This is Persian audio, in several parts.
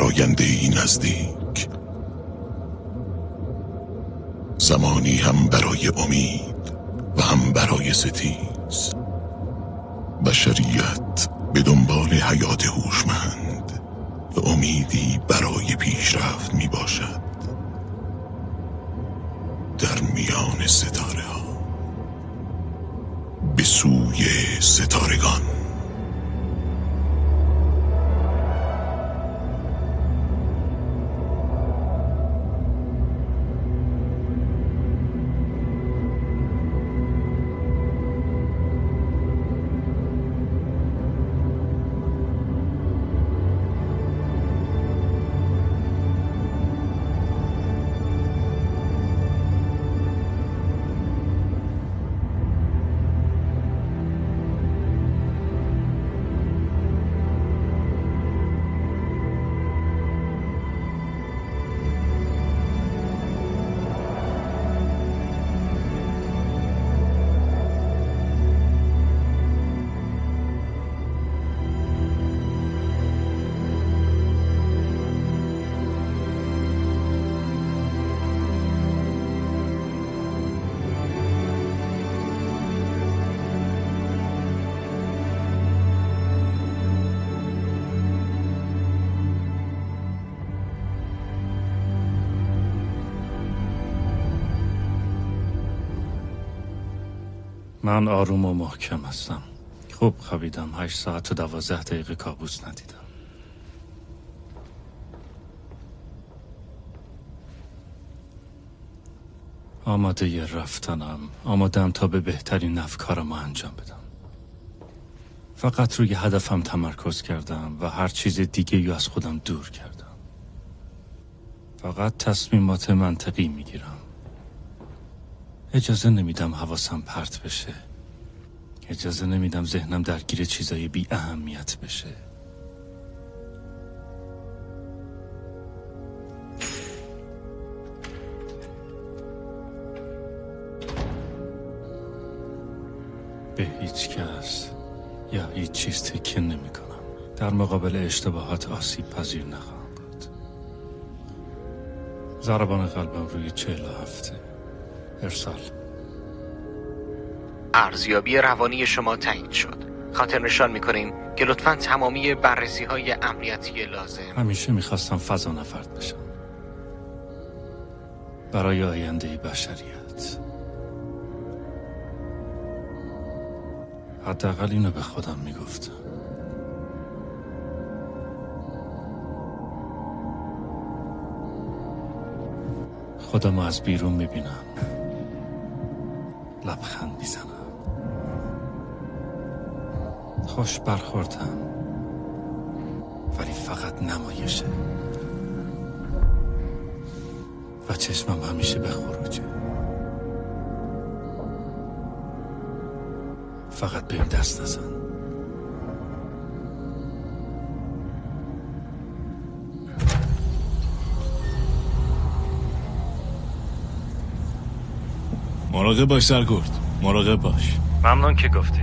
آینده‌ای نزدیک، زمانی هم برای امید و هم برای ستیز. بشریت به دنبال حیات هوشمند و امیدی برای پیشرفت می باشد در میان ستاره ها، به سوی ستارگان. من آروم و محکم هستم. خوب خوابیدم. 8 ساعت و 12 دقیقه کابوس ندیدم. آماده رفتنم. آمادم تا به بهترین نحو کارم انجام بدم. فقط روی هدفم تمرکز کردم و هر چیز دیگه از خودم دور کردم. فقط تصمیمات منطقی میگیرم. اجازه نمیدم حواسم پرت بشه. اجازه نمیدم ذهنم درگیر چیزای بی اهمیت بشه. به هیچ کس یا هیچ چیز تکیه نمی کنم. در مقابل اشتباهات آسیب پذیر نخواهم بود. ضربان قلبم روی 47. ارسال. ارزیابی روانی شما تایید شد. خاطر نشان می‌کنیم که لطفاً تمامی بررسی‌های امنیتی لازم. همیشه می‌خواستم فضا نورد بشم. برای آینده بشریت. حداقل اینو به خودم میگفتم. خودمو از بیرون میبینم. لبخند میزنم. خوش برخوردم. ولی فقط نمایشه. و چشمم همیشه به خروجه. فقط بهم دست نزن. مراقب باش سرکرد. مراقب باش. ممنون که گفتی.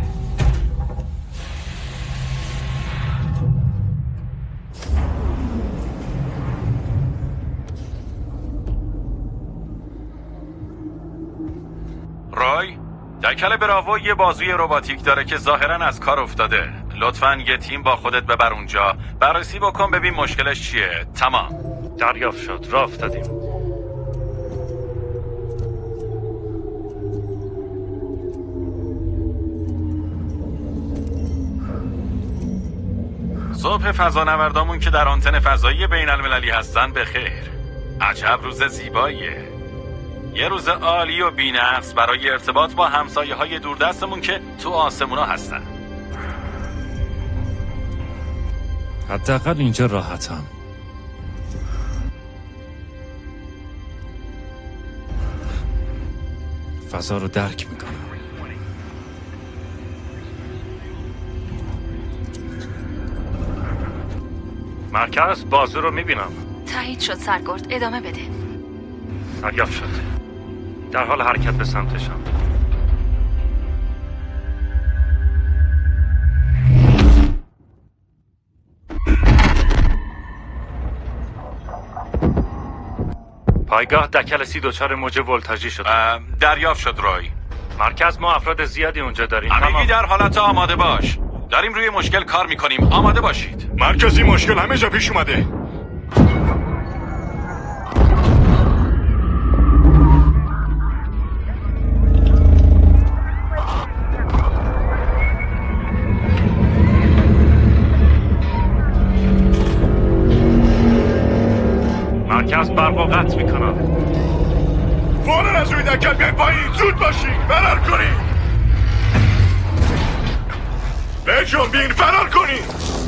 رای دکل براوو یه بازوی رباتیک داره که ظاهرا از کار افتاده. لطفاً یه تیم با خودت ببر اونجا، بررسی بکن ببین مشکلش چیه. تمام. دریافت شد. راه افتادیم. صبح فضانوردامون که در آنتن فضایی بین المللی هستن به خیر. عجب روز زیباییه. یه روز عالی و بی‌نقص برای ارتباط با همسایه های دوردستمون که تو آسمونا هستن. حداقل اینجا راحتم. فضا رو درک میکنم. مرکز بازو رو میبینم. تایید شد سرکرد. ادامه بده. دریافت شد. در حال حرکت به سمتشم. پایگاه دکلسی دچار موج ولتاژی شد. دریافت شد روی. مرکز ما افراد زیادی اونجا داریم. همگی در حالت آماده باش. داریم روی مشکل کار میکنیم. آماده باشید. مرکزی مشکل همه جا پیش اومده. مرکز برق قطع میکنم. فوراً از روی دکل بیاین پایین. زود باشین فرار کنین. بهشون بیاین فرار کنین.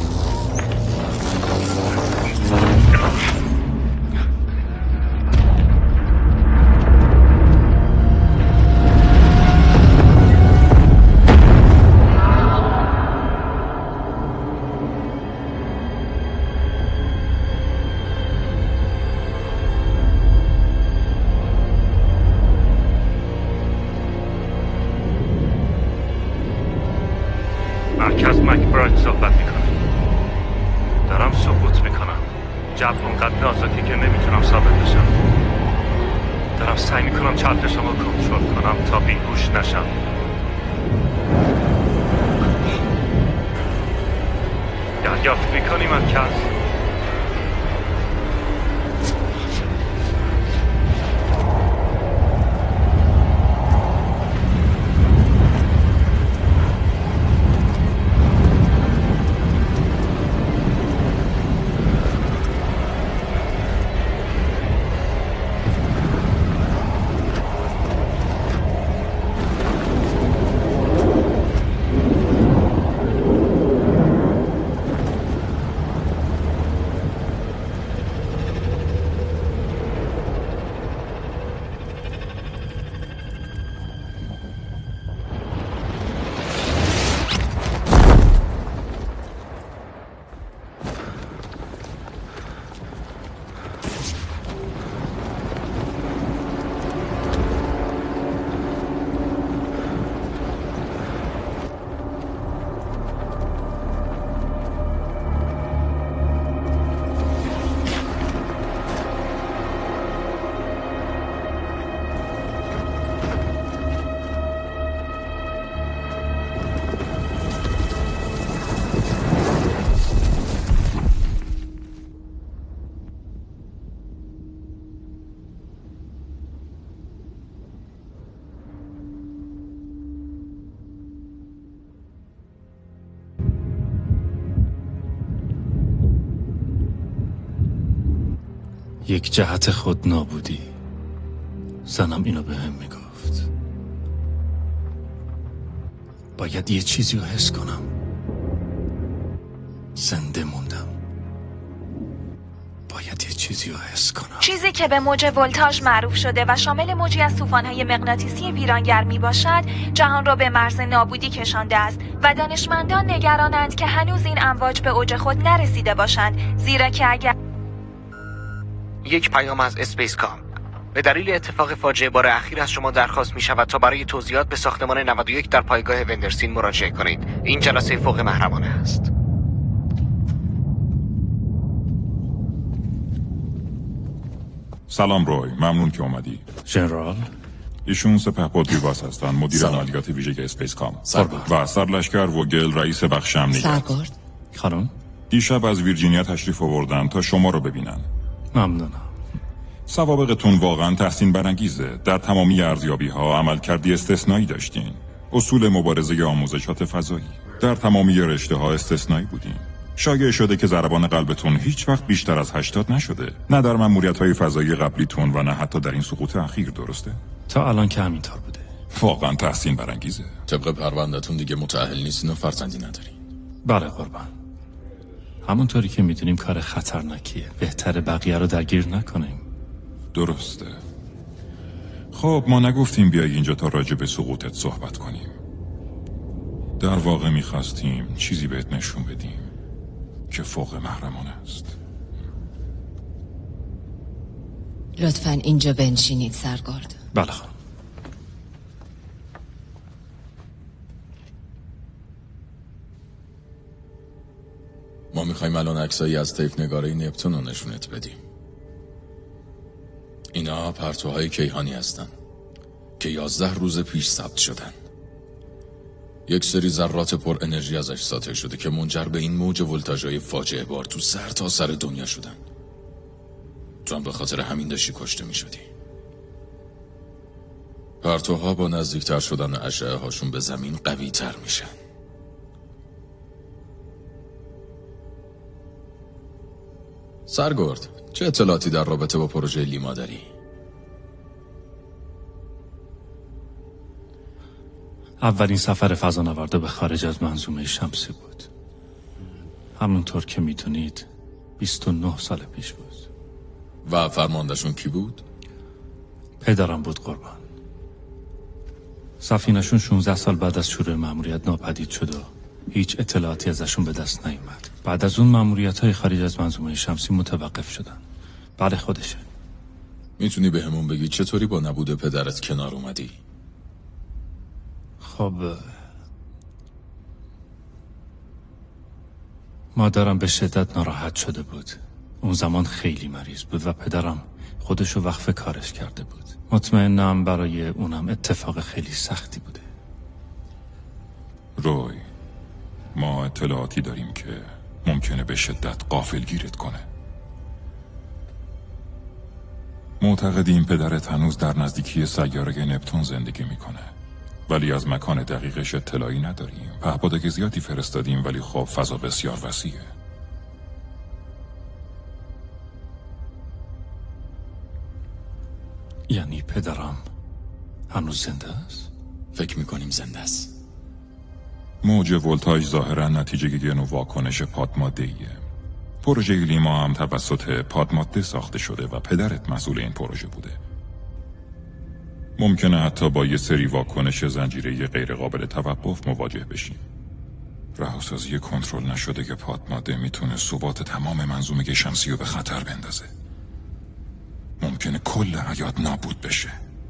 مرکز مکبراید صحبت میکنه. دارم سقوط میکنم. جو اونقدر نازکه که نمیتونم ثابت بشم. دارم سعی میکنم چرخشمو کنترل کنم تا بیهوش نشم. دریافت میکنی مرکز؟ یک جهت خود نابودی. زنم اینو به هم میگفت. باید یه چیزی رو حس کنم. زنده موندم. باید یه چیزی رو حس کنم. چیزی که به موج ولتاژ معروف شده و شامل موجی از طوفان‌های مغناطیسی ویرانگر میباشد، جهان را به مرز نابودی کشانده است و دانشمندان نگرانند که هنوز این امواج به اوج خود نرسیده باشند، زیرا که اگر یک پیام از اسپیس کام. به دلیل اتفاق فاجعه بار اخیر از شما درخواست می شود تا برای توضیحات به ساختمان 91 در پایگاه وندرسین مراجعه کنید. این جلسه فوق محرمانه است. سلام روی، ممنون که اومدی. ژنرال، ایشون سپهبد ریواس هستن، مدیر عملیات ویژه اسپیس کام. و سرلشکر وگل رئیس بخش امنیت. سرگرد خانم، دیشب از ویرجینیا تشریف آوردن تا شما رو ببینن. ممنونم. سوابقتون واقعا تحسین برانگیزه. در تمامی ارزیابی‌ها عملکردی استثنایی داشتین. اصول مبارزه آموزشات فضایی در تمامی رشته‌ها استثنایی بودین. شایع شده که ضربان قلبتون هیچ وقت بیشتر از 80 نشده. نه در مأموریت‌های فضایی قبلیتون و نه حتی در این سقوط اخیر، درسته؟ تا الان که همینطور بوده. واقعا تحسین برانگیزه. طبق پرونده‌تون دیگه متأهل نیستین و فرزندی ندارین. بله قربان. همونطوری که میدونیم کار خطرناکیه. بهتره بقیه رو درگیر نکنیم. درسته. خب ما نگفتیم بیای اینجا تا راجع به سقوطت صحبت کنیم. در واقع میخواستیم چیزی بهت نشون بدیم که فوق محرمانه است. لطفاً اینجا بنشینید سرگرد. بله خانم. ما میخوایم الان عکسایی از طیف نگاره نپتون رو نشونت بدیم. اینا پرتوهای کیهانی هستن که 11 روز پیش ثبت شدن. یک سری ذرات پر انرژی ازش ساطع شده که منجر به این موج ولتاژهای فاجعه بار تو سر تا سر دنیا شدن. تو هم به خاطر همین داشتی کشته می شدی. پرتوها با نزدیکتر شدن اشعه هاشون به زمین قوی تر میشن. سرگرد، چه اطلاعاتی در رابطه با پروژه لیما داری؟ اولین سفر فضانوردا به خارج از منظومه شمسی بود. همونطور که میدونید 29 سال پیش بود. و فرماندهشون کی بود؟ پدرم بود قربان. سفینه‌شون 16 سال بعد از شروع مأموریت ناپدید شد و هیچ اطلاعاتی ازشون به دست نیومد. بعد از اون مأموریت‌های خارج از منظومه شمسی متوقف شدن. بله خودشه. میتونی به همون بگی چطوری با نبود پدرت کنار اومدی؟ خب مادرم به شدت ناراحت شده بود. اون زمان خیلی مریض بود و پدرم خودشو وقف کارش کرده بود. مطمئنم برای اونم اتفاق خیلی سختی بوده. روی، ما اطلاعاتی داریم که ممکنه به شدت غافلگیرت کنه. معتقدیم پدرت هنوز در نزدیکی سیاره نپتون زندگی میکنه، ولی از مکان دقیقش اطلاعی نداریم. پهپادک زیادی فرستادیم ولی خب فضا بسیار وسیعه. یعنی پدرم هنوز زنده است؟ فکر میکنیم زنده است. موج ولتاژ ظاهرا نتیجه یه نوع واکنش پادماده‌ایه. پروژه لیما هم توسط پادماده ساخته شده و پدرت مسئول این پروژه بوده. ممکنه حتی با یه سری واکنش زنجیره‌ای غیر قابل توقف مواجه بشیم. رهاسازی کنترل نشده که پادماده میتونه ثبات تمام منظومه شمسی رو به خطر بندازه. ممکنه کل حیات نابود بشه.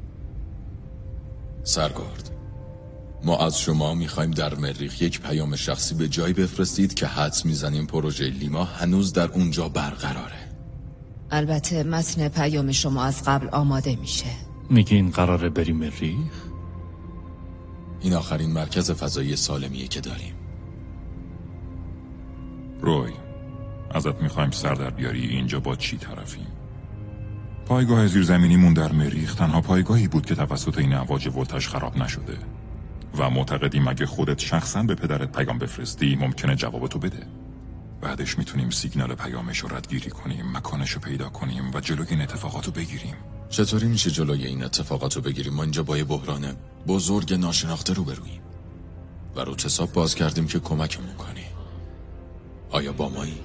سرگرد، ما از شما میخوایم در مریخ یک پیام شخصی به جایی بفرستید که حدس میزنیم پروژه لیما هنوز در اونجا برقراره. البته متن پیام شما از قبل آماده میشه. میگین قراره بریم مریخ؟ این آخرین مرکز فضایی سالمیه که داریم. روی، ازت میخوایم سر در بیاری اینجا با چی طرفیم؟ پایگاه زیرزمینیمون در مریخ تنها پایگاهی بود که توسط این امواج ولتاژ خراب نشده و معتقدیم اگه خودت شخصا به پدرت پیام بفرستی ممکنه جوابتو بده. بعدش میتونیم سیگنال پیامش رو ردگیری کنیم، مکانش رو پیدا کنیم و جلوی این اتفاقاتو بگیریم. چطوری میشه جلوی این اتفاقاتو بگیریم؟ ما اینجا با یه بحران بزرگ ناشناخته روبروییم و رو حساب باز کردیم که کمکمون کنی. آیا با مایی؟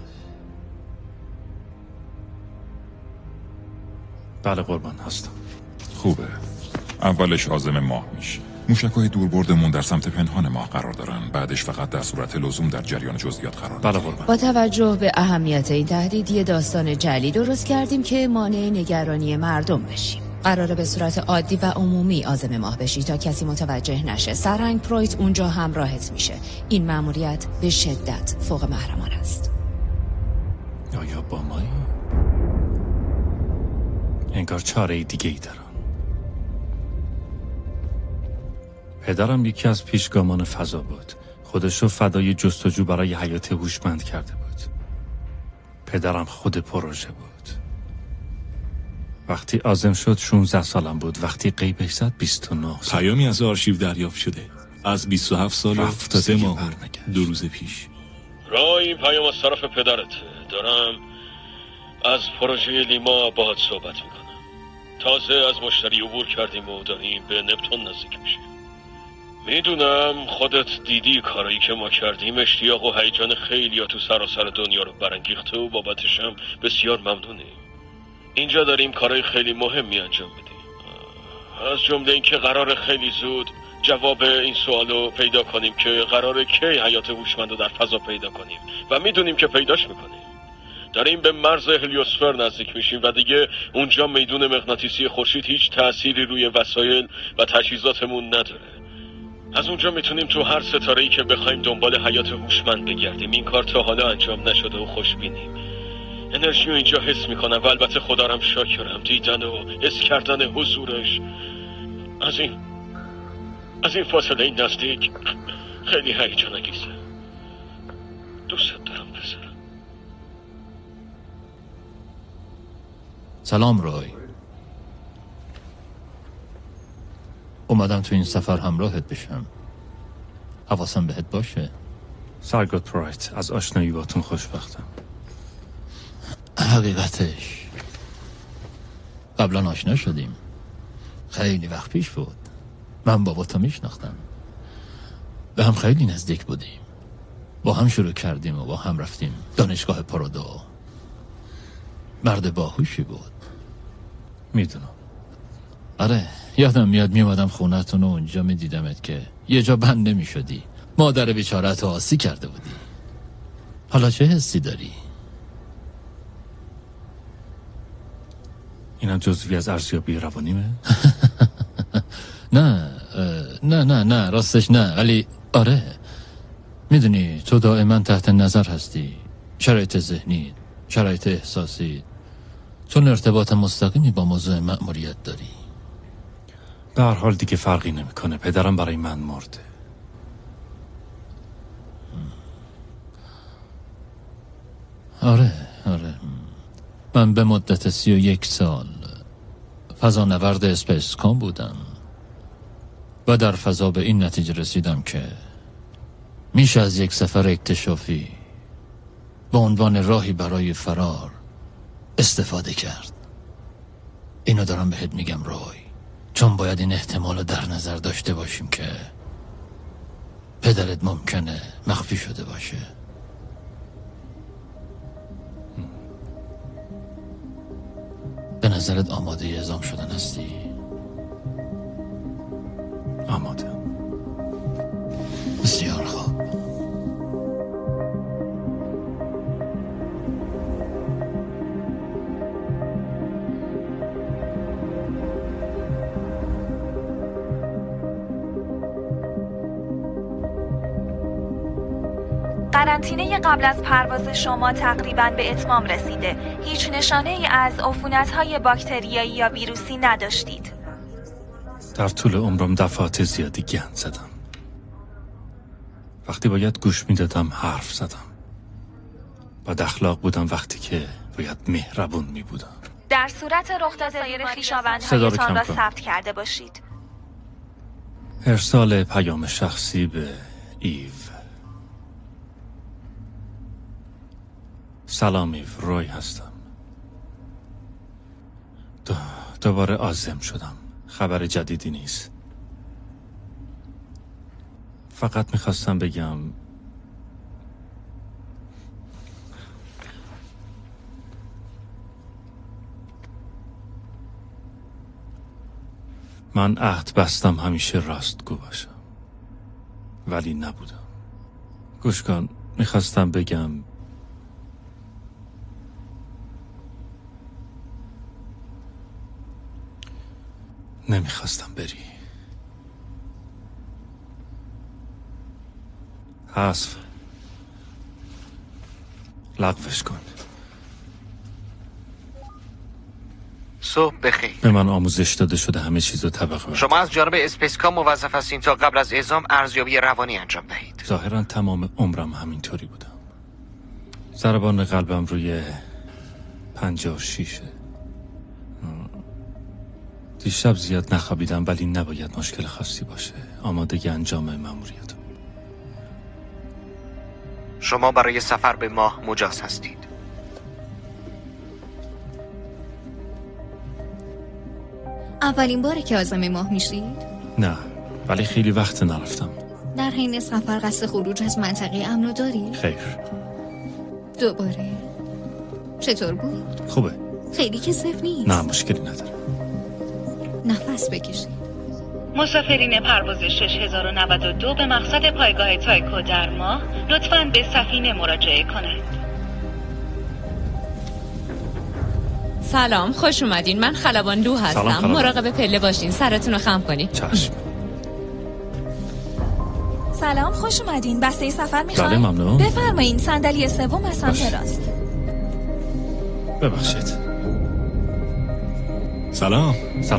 بله قربان هستم. خوبه. اولش عازم ماه میشه. موشک‌های دوربردمون در سمت پنهان ماه قرار دارن. بعدش فقط در صورت لزوم در جریان جزئیات قرار بله میگیریم. قربان. با توجه به اهمیت این تهدید یه داستان جعلی درست کردیم که مانع نگرانی مردم بشیم. قراره به صورت عادی و عمومی عازم ماه بشی تا کسی متوجه نشه. سرهنگ پرویت اونجا همراهت میشه. این مأموریت به شدت فوق محرمانه است. آیا با مایی؟ انگار چاره دیگه ای دارم. پدرم یکی از پیشگامان فضا بود. خودشو فدای جستجو برای حیات هوشمند کرده بود. پدرم خود پروژه بود. وقتی عازم شد 16 سالم بود. وقتی غیبش زد 29 سال. پیامی از آرشیو دریافت شده از 27 سال و 3 ماه 2 روز پیش. رای این پیام از طرف پدرت. دارم از پروژه لیما باهات صحبت میکنم. تازه از مشتری عبور کردیم و داریم به نپتون نزدیک میشیم. میدونم خودت دیدی کارایی که ما کردیم. اشتیاق و هیجان خیلی ها تو سراسر دنیا رو برانگیخته و بابتش هم بسیار ممنونیم. اینجا داریم کارهای خیلی مهمی انجام بدیم، از جمله این که قرار خیلی زود جواب این سوالو پیدا کنیم که قراره کی حیات هوشمند رو در فضا پیدا کنیم و میدونیم که پیداش میکنیم. داریم به مرز هلیوسفر نزدیک میشیم و دیگه اونجا میدون مغناطیسی خورشید هیچ تأثیری روی وسایل و تجهیزاتمون نداره. از اونجا میتونیم تو هر ستاره‌ای که بخوایم دنبال حیات هوشمند بگردیم. این کار تا حالا انجام نشده و خوشبینیم. انرژی رو اینجا حس میکنم و البته خدارم شاکرم. دیدن و حس کردن حضورش از این فاصله نزدیک خیلی هیجان انگیزه. دوست دارم پسرم. سلام روی. اومدم تو این سفر همراهت بشم. حواسم بهت باشه. سرگوت پرایت، از آشنایی باتون خوشبختم. حقیقتش قبلا آشنا شدیم. خیلی وقت پیش بود. من باباتو میشناختم. به هم خیلی نزدیک بودیم. با هم شروع کردیم و با هم رفتیم دانشگاه پارادو. مرد باهوشی بود. میدونم. آره یادم میاد میومدم خونتون و اونجا میدیدمت که یه جا بند نمیشدی. مادر بیچاره‌تو آسی کرده بودی. حالا چه حسی داری؟ اینم جزوی از ارزیابی روانیمه؟ نه راستش نه، ولی آره میدونی تو دائما تحت نظر هستی. شرایط ذهنی، شرایط احساسی، چون ارتباط مستقیمی با موضوع مأموریت داری. به هر حال دیگه فرقی نمیکنه. پدرم برای من مرده. آره من به مدت 31 سال فضانورد اسپیس کام بودم و در فضا به این نتیجه رسیدم که میشه از یک سفر اکتشافی به عنوان راهی برای فرار استفاده کرد. اینو دارم بهت میگم روی، چون باید این احتمال رو در نظر داشته باشیم که پدرت ممکنه مخفی شده باشه. به نظرت آماده اعزام شدن هستی؟ آماده. بسیار خوب. قرنطینه قبل از پرواز شما تقریباً به اتمام رسیده. هیچ نشانه ای از عفونت‌های باکتریایی یا ویروسی نداشتید. در طول عمرم دفعات زیادی گند زدم. وقتی باید گوش میدادم حرف زدم. بد اخلاق بودم وقتی که باید مهربون می بودم. در صورت رخ داد سایر خویشاوندهایتان را ثبت کرده باشید. ارسال پیام شخصی به ایو. سلام ایو، روی هستم. دوباره عازم شدم. خبر جدیدی نیست. فقط میخواستم بگم من عهد بستم همیشه راستگو باشم، ولی نبودم. گوش کن، میخواستم بگم نمیخواستم بری. حذف، لغوش کن. صبح بخیر. به من آموزش داده شده همه چیزو طبقه. شما از جانب اسپیسکام موظف هستین تا قبل از اعزام ارزیابی روانی انجام دهید. ظاهرا تمام عمرم همینطوری بودم. ضربان قلبم روی 56. دیشب زیاد نخوابیدم، ولی نباید مشکل خاصی باشه. آماده انجام مأموریت. شما برای سفر به ماه مجاز هستید. اولین باره که عازم ماه میشید؟ نه، ولی خیلی وقت نرفتم. در حین سفر قصد خروج از منطقه امنو داری؟ خیر. دوباره؟ چطور بود؟ خوبه. خیلی کثیف نیست؟ نه، مشکلی نداره. نفس بکشید. مسافرین پرواز 6092 به مقصد پایگاه تایکو در ماه لطفاً به سفینه مراجعه کنند. سلام، خوش اومدین. من خلبان لو هستم. مراقب پله باشین، سرتون رو خم کنین. چشم. سلام، خوش اومدین. بسته سفر میخواین؟ بله، ممنون. بفرمایین، صندلی سوم از سمت راست. ببخشید. سلام.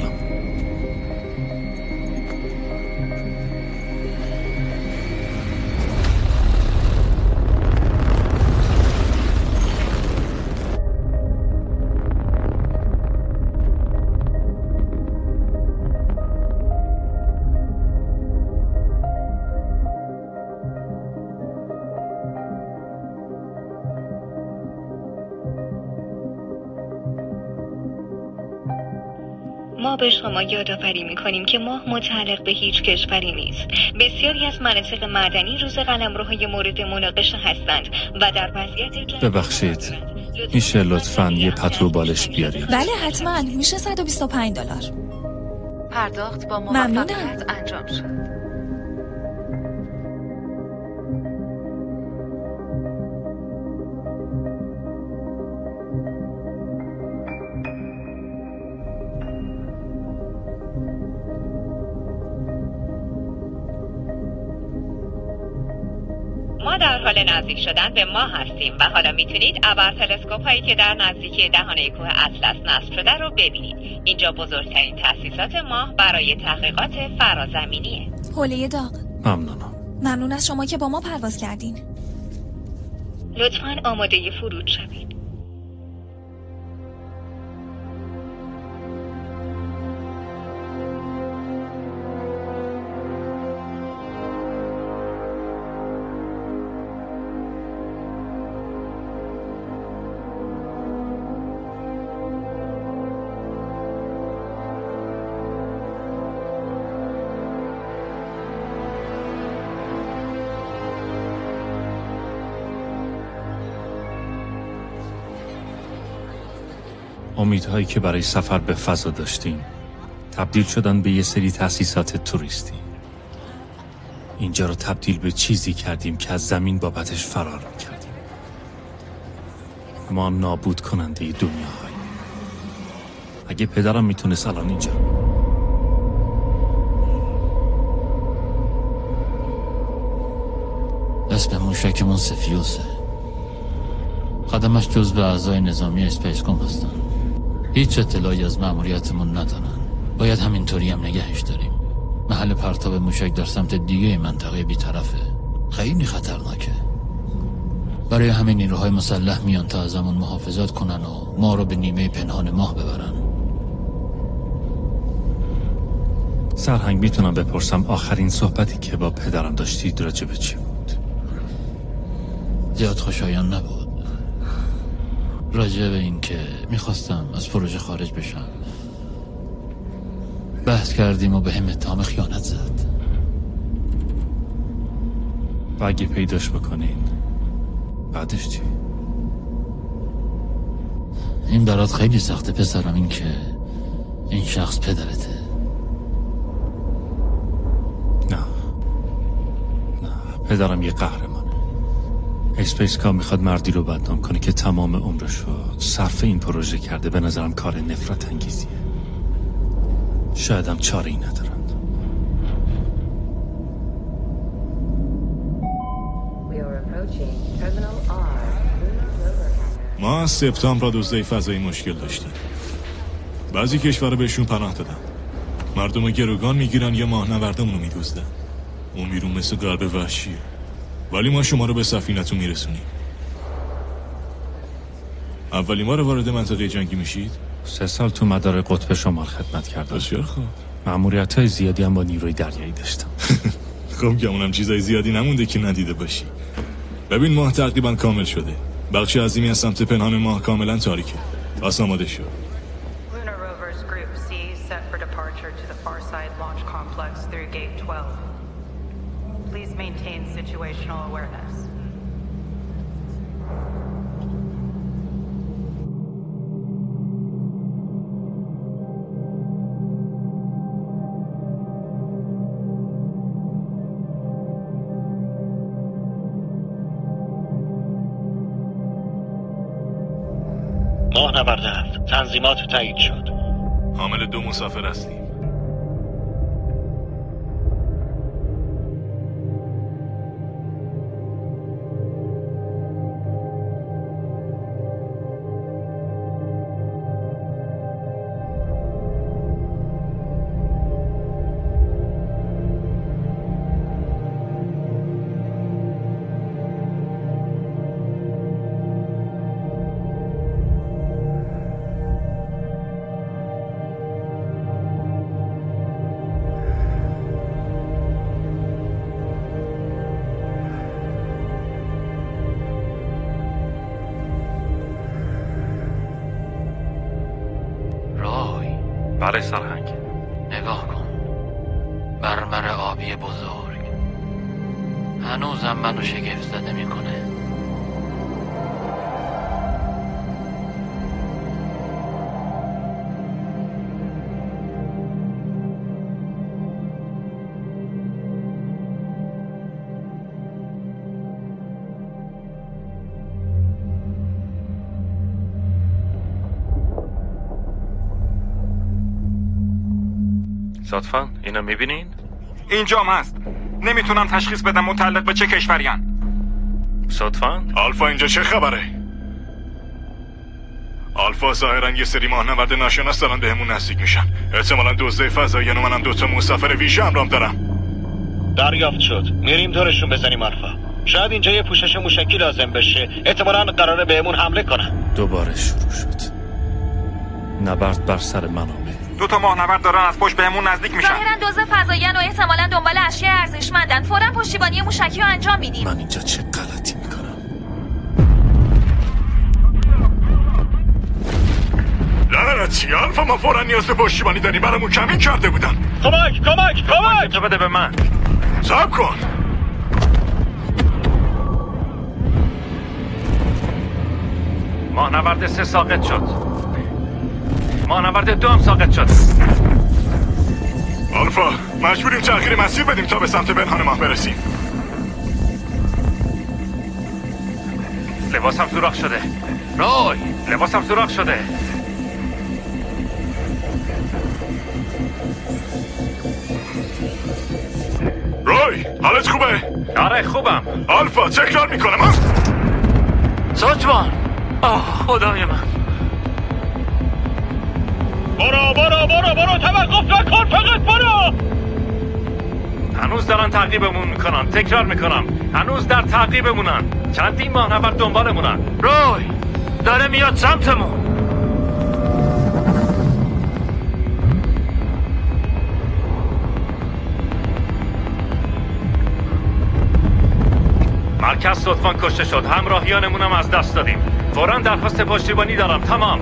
ما به شما یادآوری می‌کنیم که ماه متعلق به هیچ کشوری نیست. بسیاری از مناطق معدنی روز قلمروهای مورد مناقشه هستند و در وضعیت ببخشید، میشه لطفاً یه پتو بالش بیاری؟ بله حتما، میشه $125. پرداخت با ممنونم. موفقیت انجام شد. ما در حال نزدیک شدن به ماه هستیم و حالا میتونید ابر تلسکوپ هایی که در نزدیکی دهانه کوه اطلس نصب شده رو ببینید. اینجا بزرگترین تأسیسات ماه برای تحقیقات فرازمینیه. حوله داغ. ممنون از شما که با ما پرواز کردین. لطفاً آماده فرود شوید. امیدهایی که برای سفر به فضا داشتیم تبدیل شدن به یه سری تأسیسات توریستی. اینجا رو تبدیل به چیزی کردیم که از زمین بابتش فرار میکردیم. ما نابود کننده دنیاهایی. اگه پدرم میتونست الان اینجا رو اسم موشکمون سفیوسه. خدمش جزو اعضای نظامی اسپیسکام هستن. هیچ اطلاعی از مأموریتمون ندارن. باید همینطوری هم نگهش داریم. محل پرتاب موشک در سمت دیگه منطقه بی‌طرفه. خیلی خطرناکه. برای همین نیروهای مسلح میان تا ازمون محافظت کنن و ما رو به نیمه پنهان ماه ببرن. سرهنگ میتونم بپرسم آخرین صحبتی که با پدرم داشتید راجع به چی بود؟ زیاد خوشایند نبود. راجع به این که میخواستم از پروژه خارج بشم بحث کردیم و به هم اتهام خیانت زد. و اگه پیداش بکنین بعدش چی؟ این برات خیلی سخته پسرم، این که این شخص پدرته. نه پدرم یه قهرمانه. اسپیسکام میخواد مردی رو بدنام کنه که تمام عمرش رو صرف این پروژه کرده. به نظرم کار نفرت انگیزیه. شاید هم چاره‌ای ندارن. ما از سپتامبر دزدی فضایی مشکل داشتیم. بعضی کشورها بهشون پناه دادن. مردم گروگان میگیرن یا ماهنوردمون رو میدزدن. اون بیرون مثل درب وحشیه. ولی ما شما رو به سفینتون میرسونیم. اولین بار وارد منطقه جنگی میشید؟ 3 سال تو مدار قطب شمال خدمت کردم. بسیار خوب. مأموریت‌های زیادی هم با نیروی دریایی داشتم. خب که اونم چیزای زیادی نمونده که ندیده باشی. ببین ماه تقریبا کامل شده. بخشی عظیمی از سمت پنهان ماه کاملا تاریکه. پس آماده شو. Please maintain situational awareness. ماه نورد 7 تنظیمات تایید شد. حامل 2 مسافر هستیم. بله سرهنگ. نگاه کن، مرمر آبی بزرگ هنوزم منو شگفت زده میکنه. صدفاً اینا میبینین؟ اینجام هست. نمیتونم تشخیص بدم متعلق به چه کشوریان. صدفاً؟ آلفا اینجا چه خبره؟ آلفا ظاهراً یه سری ماهنورد ناشناس دارن بهمون نزدیک میشن. احتمالاً دزده فضاییان و منم 2 مسافر ویژه همراهم دارم. دریافت شد. میریم دورشون بزنیم آلفا. شاید اینجا یه پوشش موشکی لازم بشه. احتمالاً قراره بهمون حمله کنن. دوباره شروع شد. نبرد بر سر منابع. 2 ماهنورد دارن از پشت بهمون نزدیک میشن. ظاهراً دزد فضاییان و احتمالاً دنبال اشیاء ارزشمندن. فوراً پشتیبانی موشکی رو انجام میدیم. من اینجا چه غلطی میکنم؟ لعنتی آلفا، ما فوراً نیاز به پشتیبانی داریم. برامون کمین کرده بودن. کمک تو بده به من. صبر کن. ماهنورد 3 ساقط شد. ماهنورد 2 هم ساقط شد. آلفا مجبوریم تغییر مسیر بدیم تا به سمت پنهان ماه برسیم. لباسم سوراخ شده. روی لباسم سوراخ شده. روی حالت خوبه؟ آره خوبم. آلفا تکرار میکنم. سوچوان. خدای من. برو توقف نکن، فقط برو. هنوز دارن تعقیبمون میکنن. تکرار میکنم هنوز در تعقیبمونن. چندین ماهنورد دنبالمونن. روی داره میاد سمتمون. مرکز صدفان کشته شد. همراهیانمونم از دست دادیم. فوراً درخواست پشتیبانی دارم. تمام.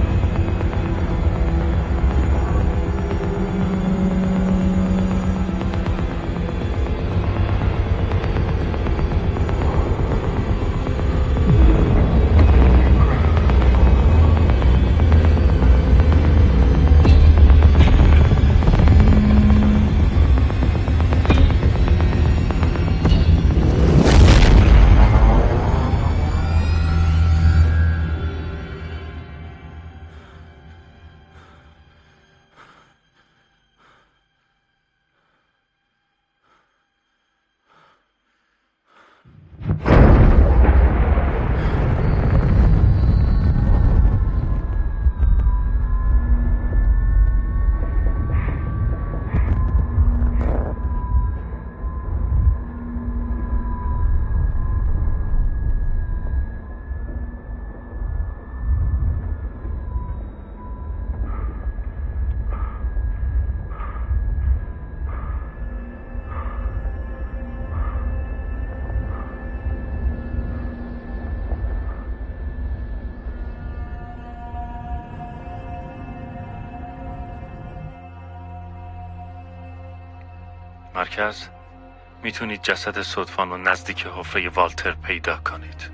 مرکز میتونید جسد صدفان رو نزدیک حفره والتر پیدا کنید.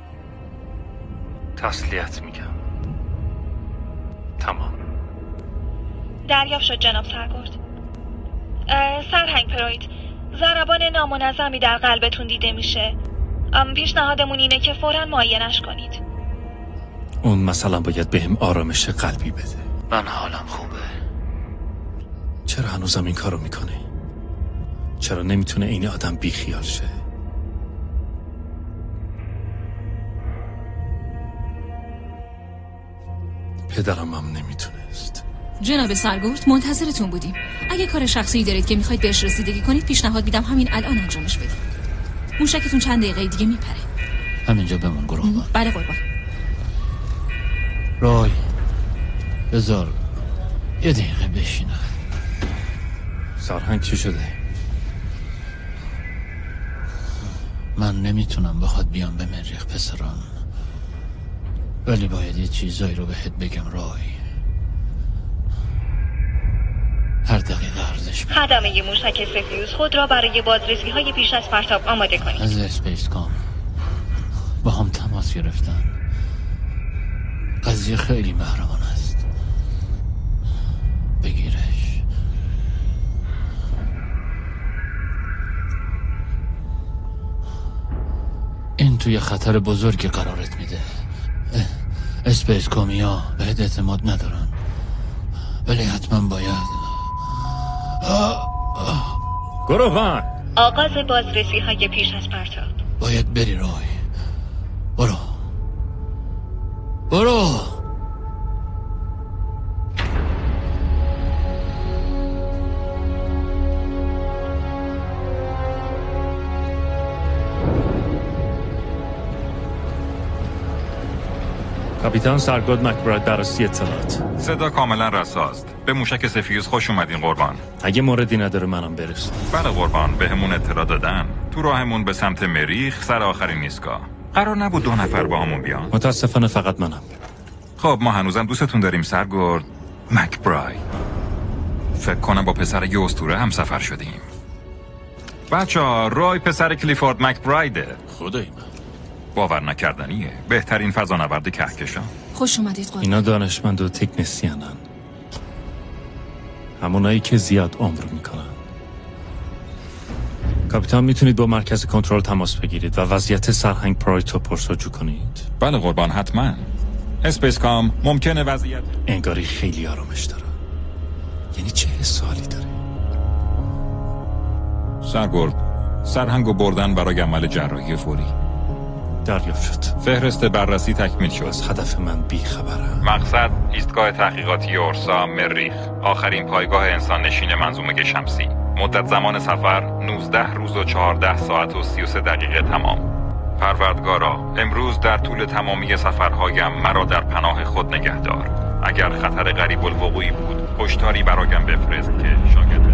تسلیت میگم. تمام. دریافت شد جناب سرگرد. سرهنگ پروید، ضربان نامنظمی در قلبتون دیده میشه. پیشنهادمون اینه که فوراً معاینش کنید. اون مثلا باید بهم آرامش قلبی بده. من حالم خوبه. چرا هنوزم این کارو میکنه؟ چرا نمیتونه این آدم بیخیال شه؟ پدرم هم نمیتونست. جناب سرگرد منتظرتون بودیم. اگه کار شخصی دارید که میخواید بهش رسیدگی کنید پیشنهاد میدم همین الان انجامش بدید. موشکتون چند دقیقه دیگه میپره. همینجا بمون گروهبان. بله قربان. رای بذار یه دقیقه بشینم. سرهنگ چی شده؟ من نمیتونم بخواد بیام به مریخ پسران، ولی باید یه چیزایی رو بهت بگم رای. هر دقیقه ارزش می‌کنه. خدمه موشک سفیوس خود را برای بازرسی های پیش از پرتاب آماده کنید. از اسپیس کام با هم تماس گرفتن. قضیه خیلی محرمانه است. بگیرش. این توی خطر بزرگی قرارت میده. اسپیس کامیا بهت اعتماد ندارن، ولی حتما باید گروهبان آغاز بازرسی های پیش از پرتاب. باید بری روی. برو. کاپیتان سرگرد مکبراید بررسی اطلاعات. صدا کاملا رساست. به موشک سفیوس خوش اومدین قربان. اگه موردی نداره منم برسون. بله قربان، بهمون اطلاع دادن. تو راهمون به سمت مریخ سر آخرین ایستگاه. قرار نبود 2 نفر با همون بیان. متاسفانه فقط منم. خب ما هنوزم دوستتون داریم سرگرد مکبراید. فکر کنم با پسر یه اسطوره هم سفر شدیم. بچه‌ها، رای پسر کلیفورد مکبرایده. خدای من، باور نکردنیه. بهترین فضانورد کهکشان. خوش اومدید قربان. اینا دانشمند و تکنسیانن، همونایی که زیاد عمر میکنن. کاپیتان میتونید با مرکز کنترل تماس بگیرید و وضعیت سرهنگ پرایت رو پرسجو کنید؟ بله قربان، حتما. اسپیس کام ممکنه وضعیت انگاری خیلی آرامش داره. یعنی چه حسالی داره؟ سرگرد، سرهنگو بردن برای عمل جراحی فوری. دریافت شد. فهرست بررسی تکمیل شد. از هدف من بیخبرم. مقصد ایستگاه تحقیقاتی اورسا مریخ، آخرین پایگاه انسان نشین منظومه شمسی. مدت زمان سفر 19 روز و 14 ساعت و 33 دقیقه تمام. پروردگارا، امروز در طول تمامی سفرهایم مرا در پناه خود نگه دار. اگر خطر قریب الوقوعی بود، هشداری برایم بفرست که شاید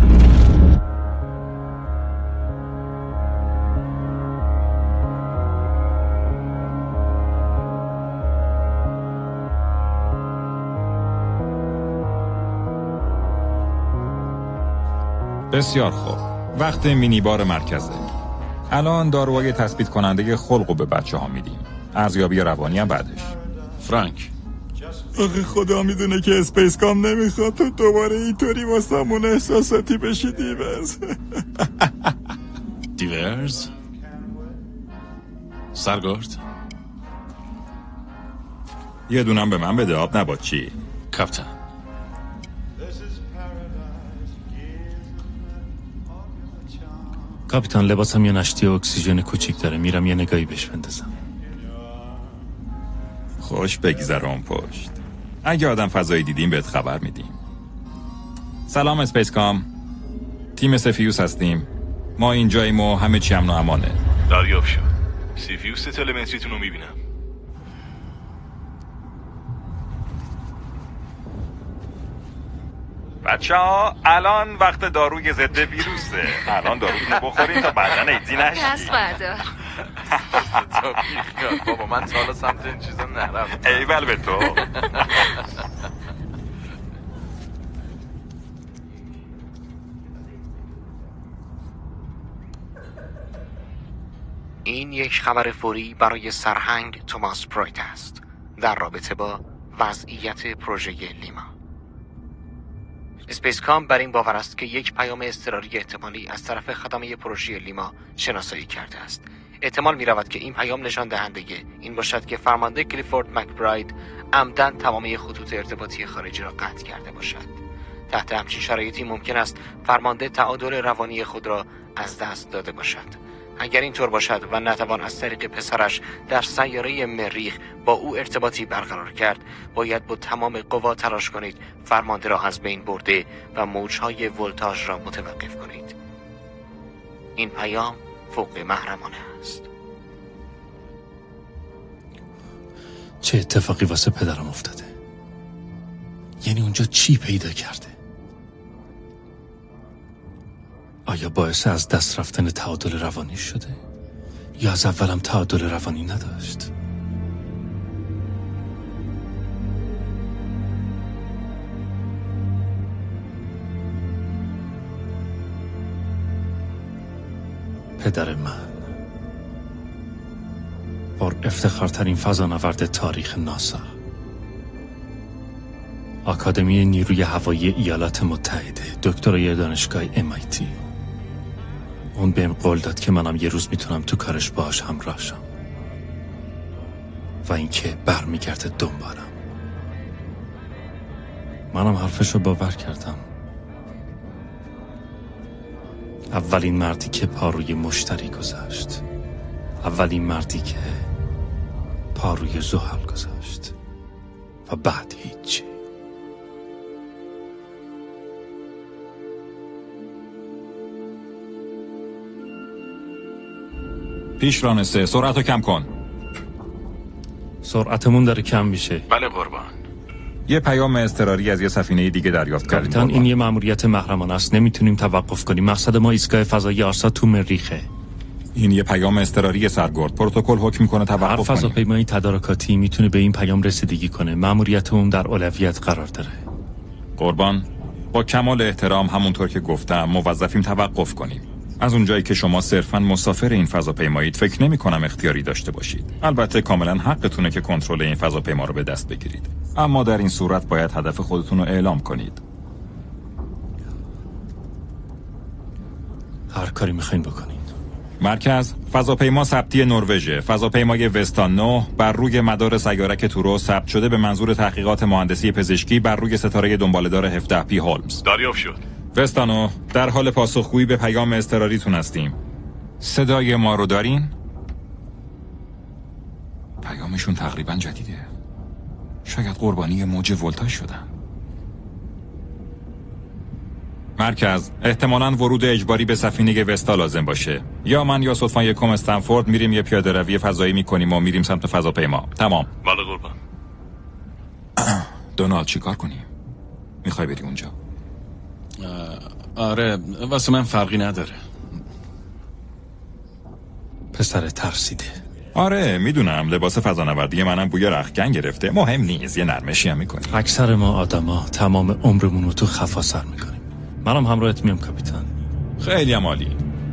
بسیار خوب. وقت مینیبار مرکزه. الان داروهای تثبیت کننده خلقو به بچه ها میدیم. ارزیابی روانی هم بعدش. فرانک، آخه خدا میدونه که اسپیس کام نمیخواد تو دوباره اینطوری واسمون احساساتی بشی دیورز. دیورز؟ سرگرد؟ یه دونم به من بده، آب نباد چی؟ کاپتان. کاپیتان، لباسم یه نشتی اکسیژن کوچیک داره، میرم یه نگاهی بهش بندازم. خوش بگذرم پشت. اگه آدم فضایی دیدیم بهت خبر میدیم. سلام اسپیس کام، تیم سفیوس هستیم. ما اینجاییم و همه چی امن و امانه. دریافت شد. سفیوس تلمتریتون رو میبینم. بچه‌ها، الان وقت داروی ضد ویروسه. الان داروتون رو بخورین تا بعداً ایدی نشی. دست بردار. تا بیخیال بابا، من تا حالا سمت این چیزا نرفتم. ایول به تو. این یک خبر فوری برای سرهنگ توماس پرایت است در رابطه با وضعیت پروژه لیما. اسپیس کام بر این باور است که یک پیام اضطراری احتمالی از طرف خدمه پروژه لیما شناسایی کرده است. احتمال می رود که این پیام نشان دهنده این باشد که فرمانده کلیفورد مکبراید عمدن تمامی خطوط ارتباطی خارجی را قطع کرده باشد. تحت همچین شرایطی ممکن است فرمانده تعادل روانی خود را از دست داده باشد. اگر اینطور باشد و نتوان از طریق پسرش در سیاره مریخ با او ارتباطی برقرار کرد، باید با تمام قوا تلاش کنید فرمانده را از بین برده و موجهای ولتاژ را متوقف کنید. این پیام فوق محرمانه است. چه اتفاقی واسه پدرم افتاده؟ یعنی اونجا چی پیدا کرده؟ آیا باعث از دست رفتن تعادل روانی شده؟ یا از اولم تعادل روانی نداشت؟ پدر من، پر افتخارترین فضانورد تاریخ ناسا، آکادمی نیروی هوایی ایالات متحده، دکترای دانشگاه MIT. اون بهم قول داد که منم یه روز میتونم تو کارش باهاش همراه شم و اینکه برمیگرده دنبالم. منم حرفشو باور کردم. اولین مردی که پا روی مشتری گذاشت، اولین مردی که پا روی زحل گذاشت و بعد هیچی. پیشران 3 سرعتو کم کن. سرعتمون داره کم میشه. بله قربان. یه پیام اضطراری از یه سفینه دیگه دریافت کردیم. کاپیتان این یه مأموریت محرمانه است، نمیتونیم توقف کنیم. مقصد ما ایستگاه فضایی آرسا تو مریخه. این یه پیام اضطراری سرگرد. پروتکل حکم میکنه توقف کنیم. هر فضاپیمای تدارکاتی میتونه به این پیام رسیدگی کنه. مأموریت اون در اولویت قرار داره. قربان، با کمال احترام همونطور که گفتم موظفیم توقف کنیم. از اونجایی که شما صرفاً مسافر این فضاپیمایید فکر نمی‌کنم اختیاری داشته باشید. البته کاملاً حقتونه که کنترل این فضاپیما رو به دست بگیرید. اما در این صورت باید هدف خودتون رو اعلام کنید. هر کاری می‌خواین بکنید. مرکز، فضاپیما ثبتی نروژ، فضاپیمای وستا 9 بر روی مدار سیارک تورو ثبت شده به منظور تحقیقات مهندسی پزشکی بر روی ستاره دنباله‌دار 17 پی هولمز. دریافت شد. وستانو، در حال پاسخگویی به پیام اضطراریتون هستیم. صدای ما رو دارین؟ پیامشون تقریبا جدیده. شاید قربانی موج ولتاژ شدن. مرکز، احتمالاً ورود اجباری به سفینه وستا لازم باشه. یا من یا صدفان یکم استنفورد میریم یه پیاده روی فضایی میکنیم و میریم سمت فضاپیما. تمام. بله قربان. دونالد چیکار کنیم؟ میخوای بری اونجا؟ آره، واسه من فرقی نداره. پسر ترسیده. آره میدونم، لباس فضانوردی منم بوی رختکن گرفته. مهم نیست، یه نرمشی هم میکنیم. اکثر ما آدما تمام عمرمون رو تو خفا سر میکنیم. منم همراهت میام کاپیتان. خیلی هم عالی.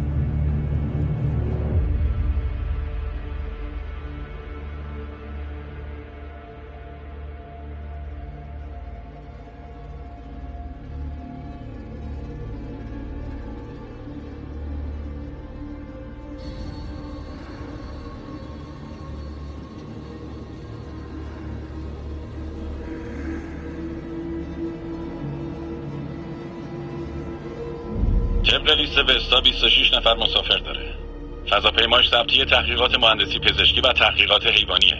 طبق لیست وستا 26 نفر مسافر داره. فضاپیماش ثبتی تحقیقات مهندسی پزشکی و تحقیقات حیوانیه.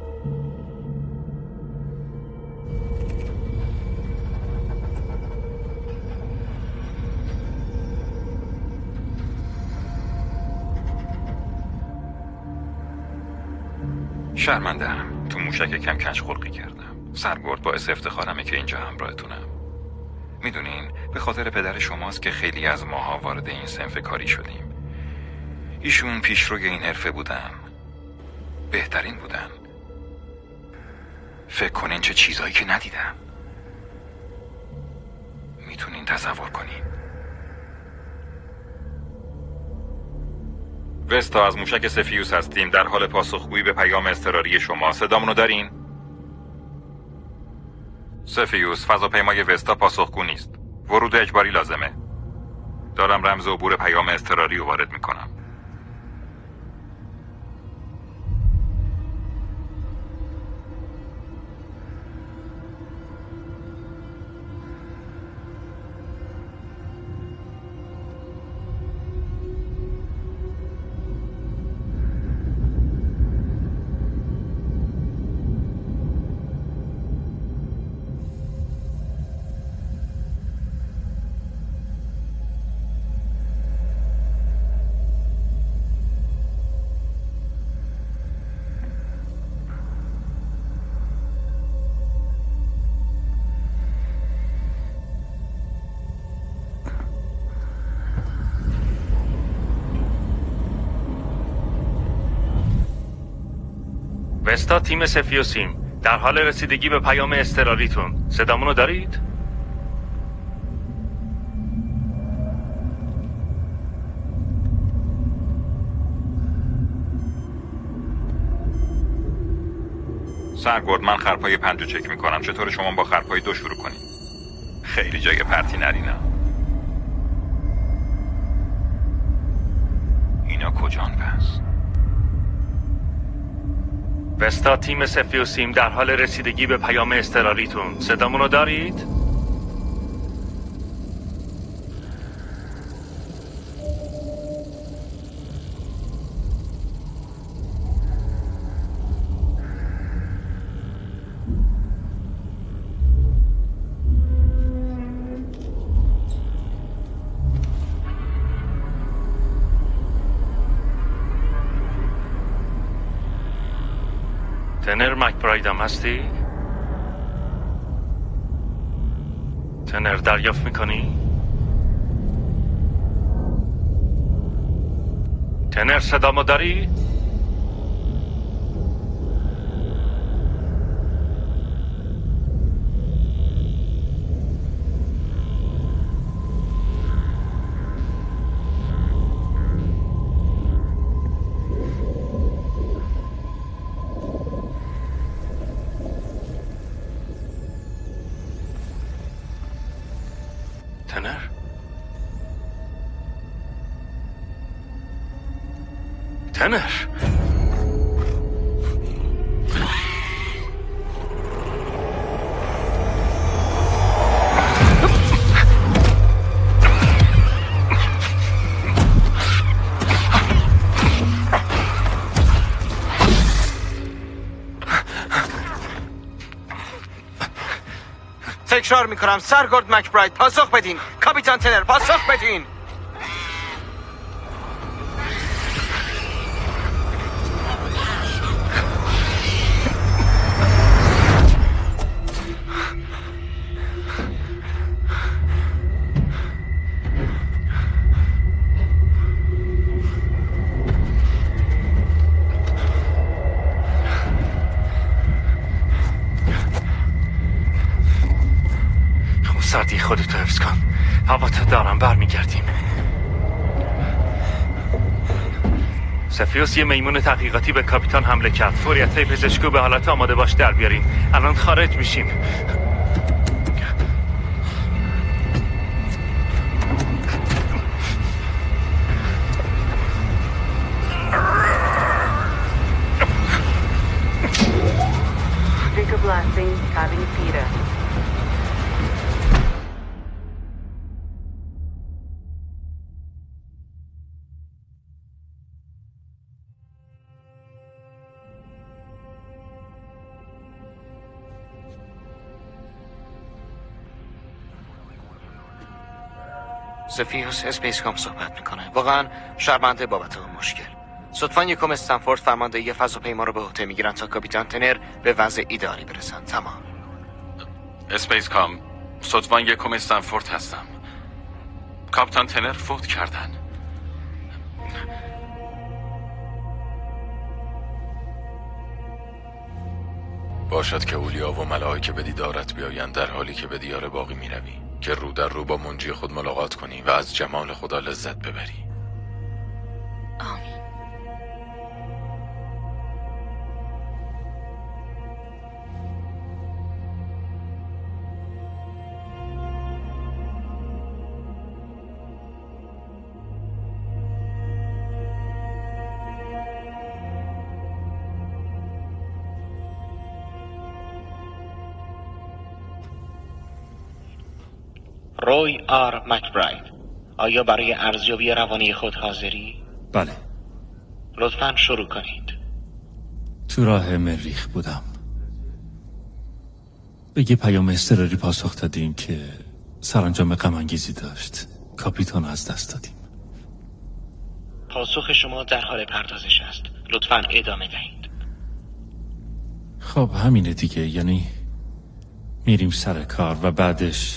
شرمنده‌ام، تو موشک کم کج خلقی کردم. سرگرد باعث افتخارمه که اینجا همراهتونم. میدونین به خاطر پدر شماست که خیلی از ماها وارد این صنف کاری شدیم. ایشون پیشروی این حرفه بودن، بهترین بودن. فکر کنین چه چیزایی که ندیدم. میتونین تصور کنین. وستا، از موشک سفیوس هستیم، در حال پاسخگویی به پیام اضطراری شما. صدامونو دارین؟ سفیوس، فضاپیمای وستا پاسخگو نیست. ورود اجباری لازمه. دارم رمز عبور پیام اضطراری رو وارد میکنم. وستا، تیم سفیوسیم، در حال رسیدگی به پیام اضطراریتون. صدامونو دارید؟ سرگرد، من خرپای 5 چک میکنم. چطور شما با خرپای 2 شروع کنیم؟ خیلی جای پرتی نرینم. اینا کجان پس؟ وستا، تیم سفیوسیم در حال رسیدگی به پیام اضطراریتون. صدامونو دارید؟ تنر مکبراید هم هستی؟ تنر دریافت میکنی؟ تنر صدامو داری؟ تنر تکرار میکنم سرگرد مکبراید، پاسخ بدین. کاپیتان تنر، پاسخ بدین. سردی خودتو حفظ کن. هواتو دارم، برمیگردیم. سفیوس، یه میمون تحقیقاتی به کاپیتان حمله کرد. فوریتای پزشکو به حالت آماده باش در بیارین. الان خارج میشیم. سفیوس، اسپیس کام صحبت میکنه. واقعا شرمنده بابت اون مشکل. صدفاً یکم استنفورد فرماندهی فضاپیما رو به عهده میگیرن تا کاپیتان تنر به وضع ایدئالی برسن. تمام. اسپیس کام، صدفاً یکم استنفورد هستم. کاپیتان تنر فوت کردن. باشد که اولیا و ملائکه به دیدارت بیایند در حالی که به دیار باقی میروی، که رو در رو با منجی خود ملاقات کنی و از جمال خدا لذت ببری. آمین. روی آر مکبراید، آیا برای ارزیابی روانی خود حاضری؟ بله. لطفاً شروع کنید. تو راه مریخ بودم. به یه پیام اضطراری پاسخ دادیم که سرانجام غم انگیزی داشت. کاپیتان از دست دادیم. پاسخ شما در حال پردازش است. لطفاً ادامه دهید. خب همینه دیگه. یعنی میریم سر کار و بعدش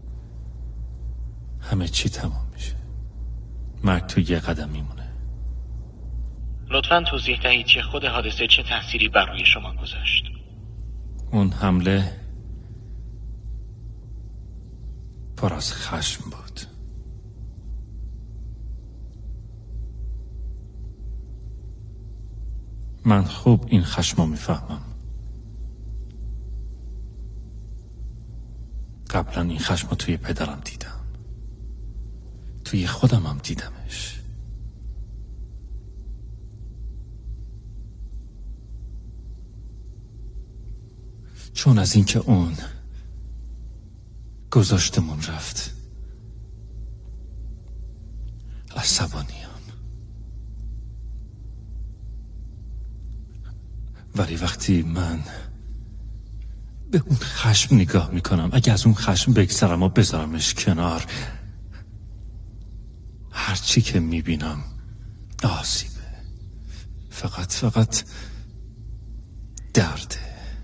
همه چی تمام میشه. مرگ تو یه قدم میمونه. لطفاً توضیح دهید که خود حادثه چه تأثیری بر روی شما گذاشت. اون حمله پر از خشم بود. من خوب این خشمو میفهمم. قبلا این خشم رو توی پدرم دیدم، توی خودم هم دیدمش. چون از اینکه اون گذاشتمون رفت عصبانیم، ولی وقتی من به اون خشم نگاه میکنم، اگه از اون خشم بگذرم و بذارمش کنار، هرچی که میبینم آسیبه، فقط درده.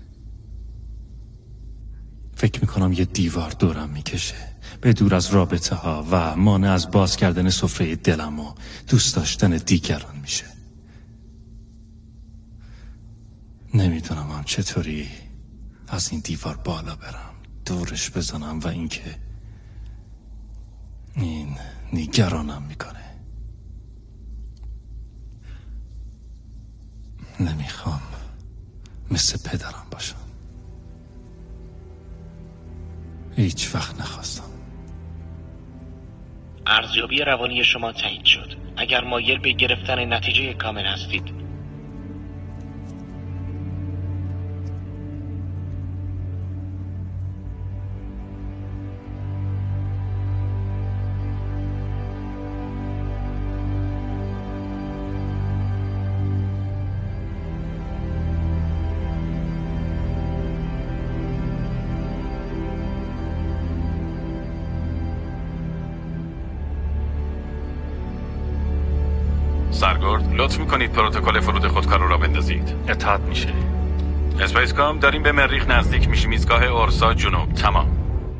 فکر میکنم یه دیوار دورم میکشه، به دور از رابطه ها و مانع از باز کردن سفره دلم و دوست داشتن دیگران میشه. نمیدونم هم چطوری از این دیوار بالا برم، دورش بزنم، و اینکه این نگرانم میکنه. نمیخوام مثل پدرم باشم. هیچ وقت نخواستم. ارزیابی روانی شما تایید شد. اگر مایل به گرفتن نتیجه کامل هستید، سرگرد لطف میکنید پروتکل فرود خودکار را بندازید. اطاعت میشه. اسپیس کام داریم به مریخ نزدیک میشیم. ایستگاه اورسا جنوب. تمام.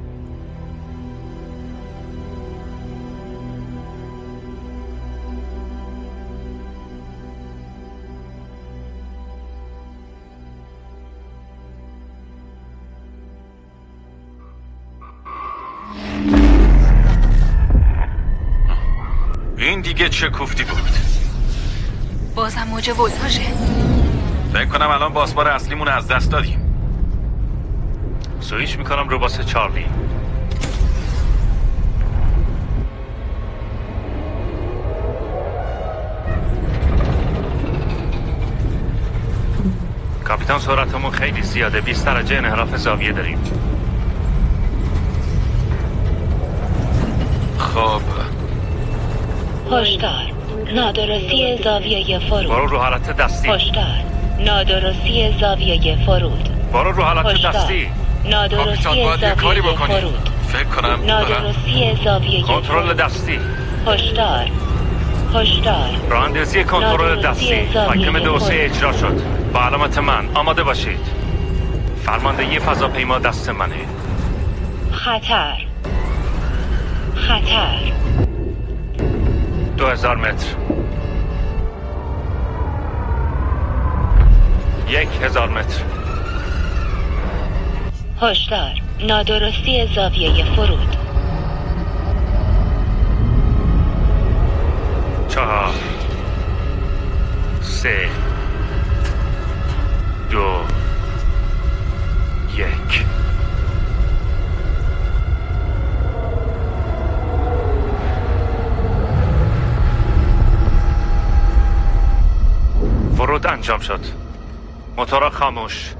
این دیگه چه کوفتی بود؟ بازم موج ولتاژه. فکر کنم الان باسبار اصلیمون از دست دادیم. سویچ میکنم رو باس چارلی. کاپیتان سرعتمون خیلی زیاده، 20 درجه انحراف زاویه داریم. خب هشدار، نادرستی زاویه فرود. برو رو حالت دستی. هشدار، نادرستی زاویه فرود. برو رو حالت دستی. نادرستی زاویه فرود. فکر کنم نادرستی زاویه کنترل دستی. هشدار، راه اندازی کنترل دستی حکم 2-3 اجرا شد. با علامت من آماده باشید. فرماندهی فضاپیما دست منه. خطر 2000 متر 1000 متر. هشدار، نادرستی زاویه فرود. 4 3 2 1. فرود انجام شد. موتورها خاموش.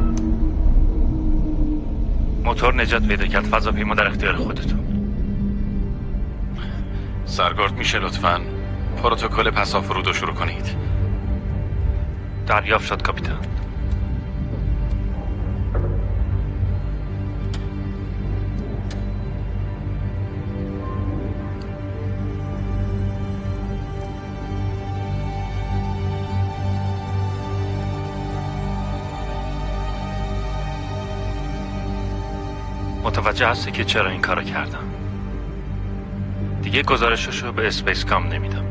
موتور نجات پیدا کرد. فضاپیما در اختیار خودتون. سرگرد میشه لطفاً پروتکل پسا فرود رو شروع کنید. دریافت شد کاپیتان. متوجه هستی که چرا این کارو کردم؟ دیگه گزارششو به اسپیس کام نمیدم.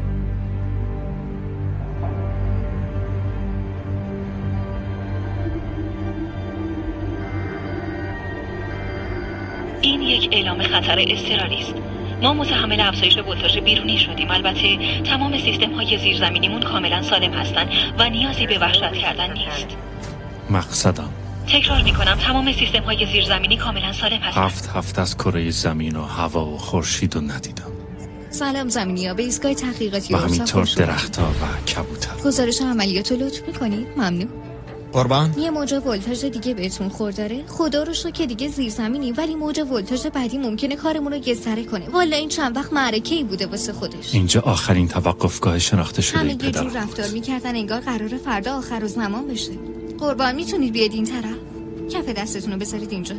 این یک اعلام خطر اضطراری است. ما متحمل افزایش ولتاژ بیرونی شدیم. البته تمام سیستم های زیرزمینیمون کاملا سالم هستن و نیازی به وحشت کردن نیست. مقصدم تکرار میکنم تمام سیستم های زیرزمینی کاملا سالم هستند. 7 هفته از کره زمین و هوا و خورشید رو ندیدم. سلام زمینی‌ها، به ایستگاه تحقیقاتی و همینطور درخت‌ها و کبوتر. گزارش عملیات رو لطف میکنید؟ ممنون. قربان یه موج ولتاژ دیگه بهتون خورداره؟ خدا رو شکر که دیگه زیرزمینی، ولی موج ولتاژ بعدی ممکنه کارمون رو گستره کنه. والا این چند وقت معرکه‌ای بوده واسه خودش. اینجا آخرین توقفگاه شناخته شده همه این یه پدر. جور رفتار میکردن انگار قراره فردا آخرالزمان بشه. قربان میتونید بیاید این طرف؟ کف دستتون رو بذارید اینجا.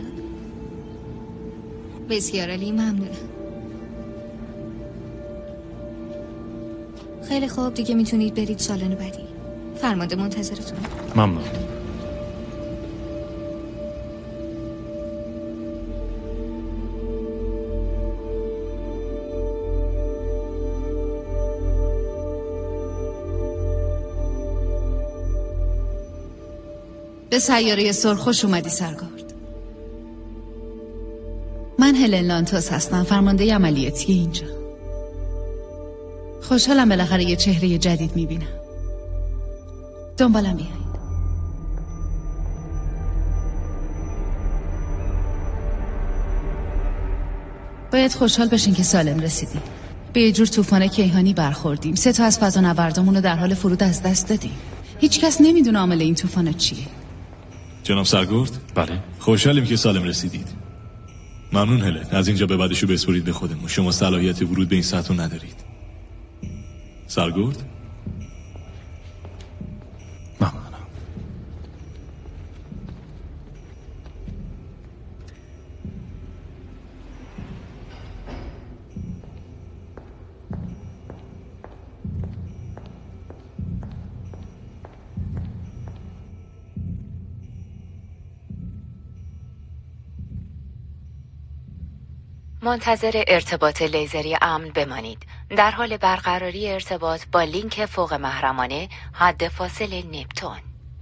بسیار عالی، ممنونم. خیلی خوب، دیگه میتونید برید سالن بعدی. فرمانده منتظرتون. ممنون. به سیاره سرخ خوش اومدی سرگارد. من هلن لانتوس هستم، فرمانده عملیاتی اینجا. خوشحالم بالاخره یه چهره جدید میبینم. دنبالم بیایید. باید خوشحال بشین که سالم رسیدیم. به یه جور طوفان کیهانی برخوردیم. 3 از فضانوردامون رو در حال فرود از دست دادیم. هیچ کس نمیدونه عامل این طوفان چیه. جناب سرگرد؟ بله. خوشحالیم که سالم رسیدید. ممنون هلن. از اینجا به بعدشو بسپرید به خودمون. شما صلاحیت ورود به این سطح رو ندارید. سرگرد؟ ممنونم. منتظر ارتباط لیزری امن بمانید. در حال برقراری ارتباط با لینک فوق محرمانه حد فاصل نپتون.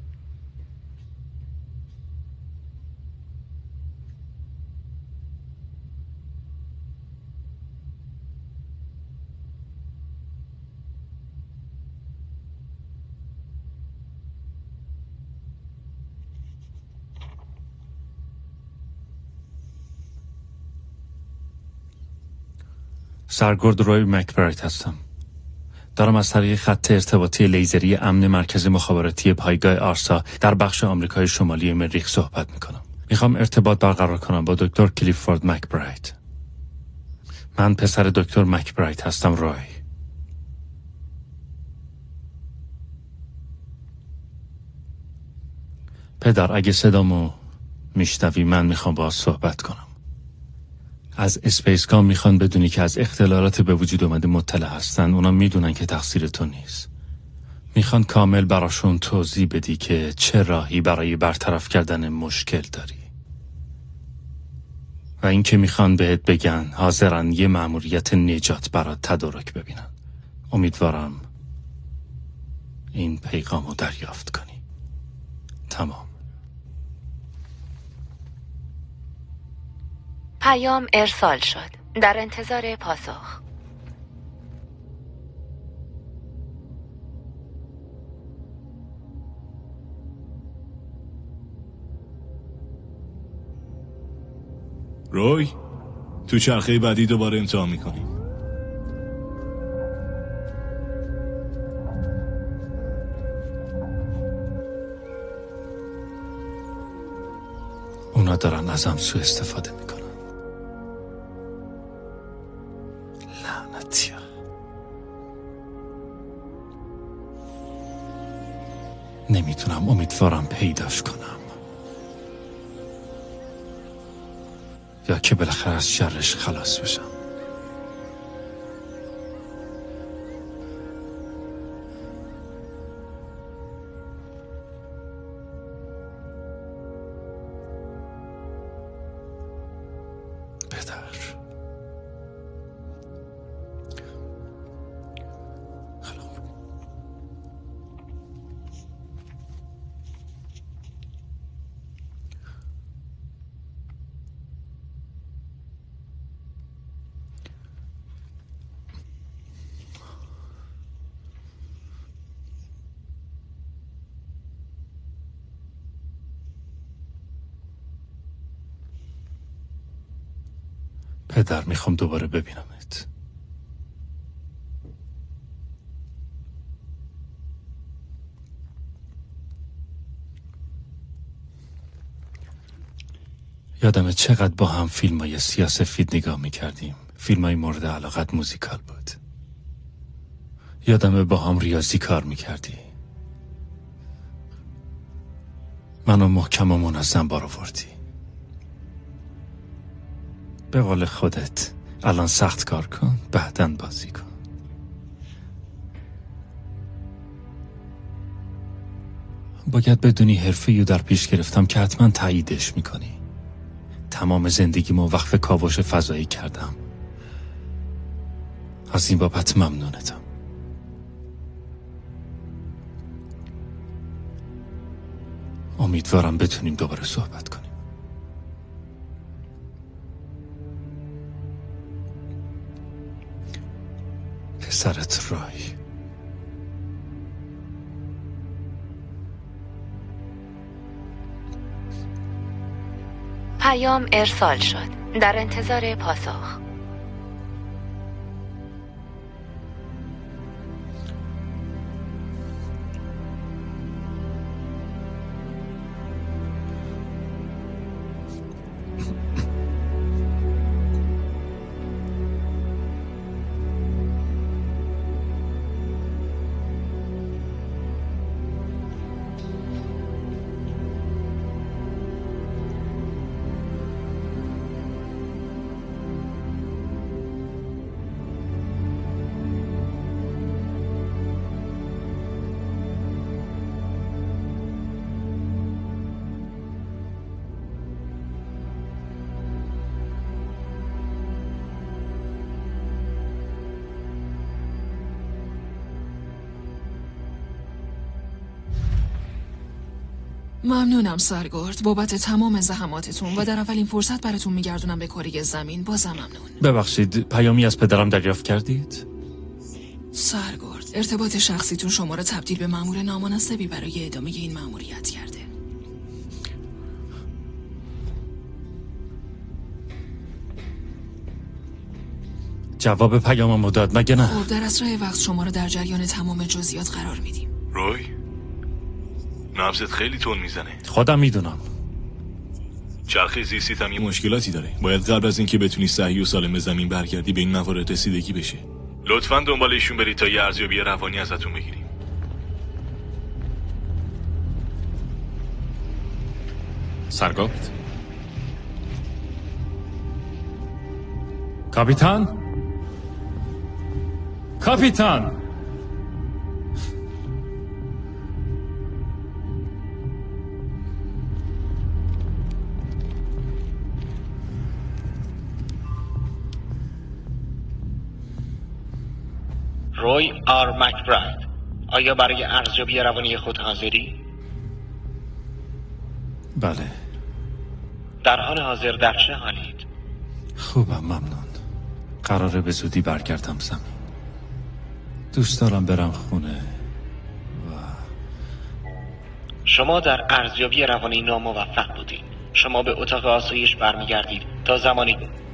سرگرد روی مکبرایت هستم. دارم از طریق خط ارتباطی لیزری امن مرکز مخابراتی پایگاه آرسا در بخش آمریکای شمالی مریخ صحبت میکنم. میخوام ارتباط برقرار کنم با دکتر کلیفورد مکبرایت. من پسر دکتر مکبرایت هستم. روی. پدر اگه صدامو میشنوی من میخوام باهات صحبت کنم. از اسپیس کام میخوان بدونی که از اختلالات به وجود اومده مطلع هستن. اونا میدونن که تقصیر تو نیست. میخوان کامل براشون توضیح بدی که چه راهی برای برطرف کردن مشکل داری. و این که میخوان بهت بگن حاضرن یه مأموریت نجات برات تدارک ببینن. امیدوارم این پیغامو دریافت کنی. تمام. پیام ارسال شد. در انتظار پاسخ. روی تو چرخه بعدی دوباره امتحان میکنیم. اونا دارن ازم سوء استفاده میکنن. لعنتیا. نمیتونم. امیدوارم پیداش کنم یا که بالاخره از شرش خلاص بشم. پدر میخوام دوباره ببینمت. یادمه چقدر با هم فیلمای سیاه‌سفید نگاه میکردیم. فیلمای مورد علاقت موزیکال بود. یادمه با هم ریاضی کار میکردی. منو محکم و منظم بار آوردی. به قول خودت الان سخت کار کن، بعدن بازی کن. باید بدونی حرفه‌ایو در پیش گرفتم که حتما تاییدش میکنی. تمام زندگیمو وقف کاوش فضایی کردم. از این بابت ممنونتم. امیدوارم بتونیم دوباره صحبت کنیم. پسرت رای. پیام ارسال شد. در انتظار پاسخ. ممنونم سرگرد بابت تمام زحماتتون و در اولین فرصت براتون میگردونم به کره زمین. بازم ممنون. ببخشید پیامی از پدرم دریافت کردید؟ سرگرد ارتباط شخصیتون شما را تبدیل به مأمور نامناسبی برای ادامه این مأموریت کرده. جواب پیاممو داد مگه نه؟ خب در اسرع وقت شما را در جریان تمام جزئیات قرار میدیم. روی نبضت خیلی تون میزنه. خودم میدونم. چرخه زیستیت هم یه مشکلاتی داره. باید قبل از اینکه بتونی صحیح و سالم به زمین برگردی به این موارد رسیدگی بشه. لطفاً دنبال ایشون برید تا یه ارزیابی روانی ازتون بگیریم. سرگرد کاپیتان؟ کاپیتان! روی آر مکبراید، آیا برای ارزیابی روانی خود حاضری؟ بله. در حال حاضر در چه حالید؟ خوبم ممنون. قراره به زودی برگردم زمین. دوست دارم برم خونه شما در ارزیابی روانی ناموفق بودید. شما به اتاق آسایش برمیگردید تا زمانی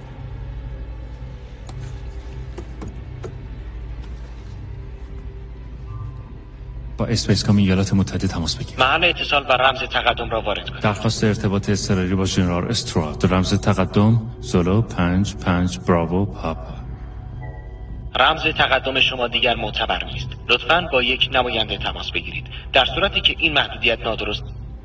با اسپیس کام ایالات متحده تماس بگیر. محل اتصال و رمز تقدم را وارد کنید. درخواست ارتباط اضطراری با ژنرال استراد. رمز تقدم سولو 55 براوو پاپا. رمز تقدم شما دیگر معتبر نیست. لطفاً با یک نماینده تماس بگیرید. در صورتی که این محدودیت نادرست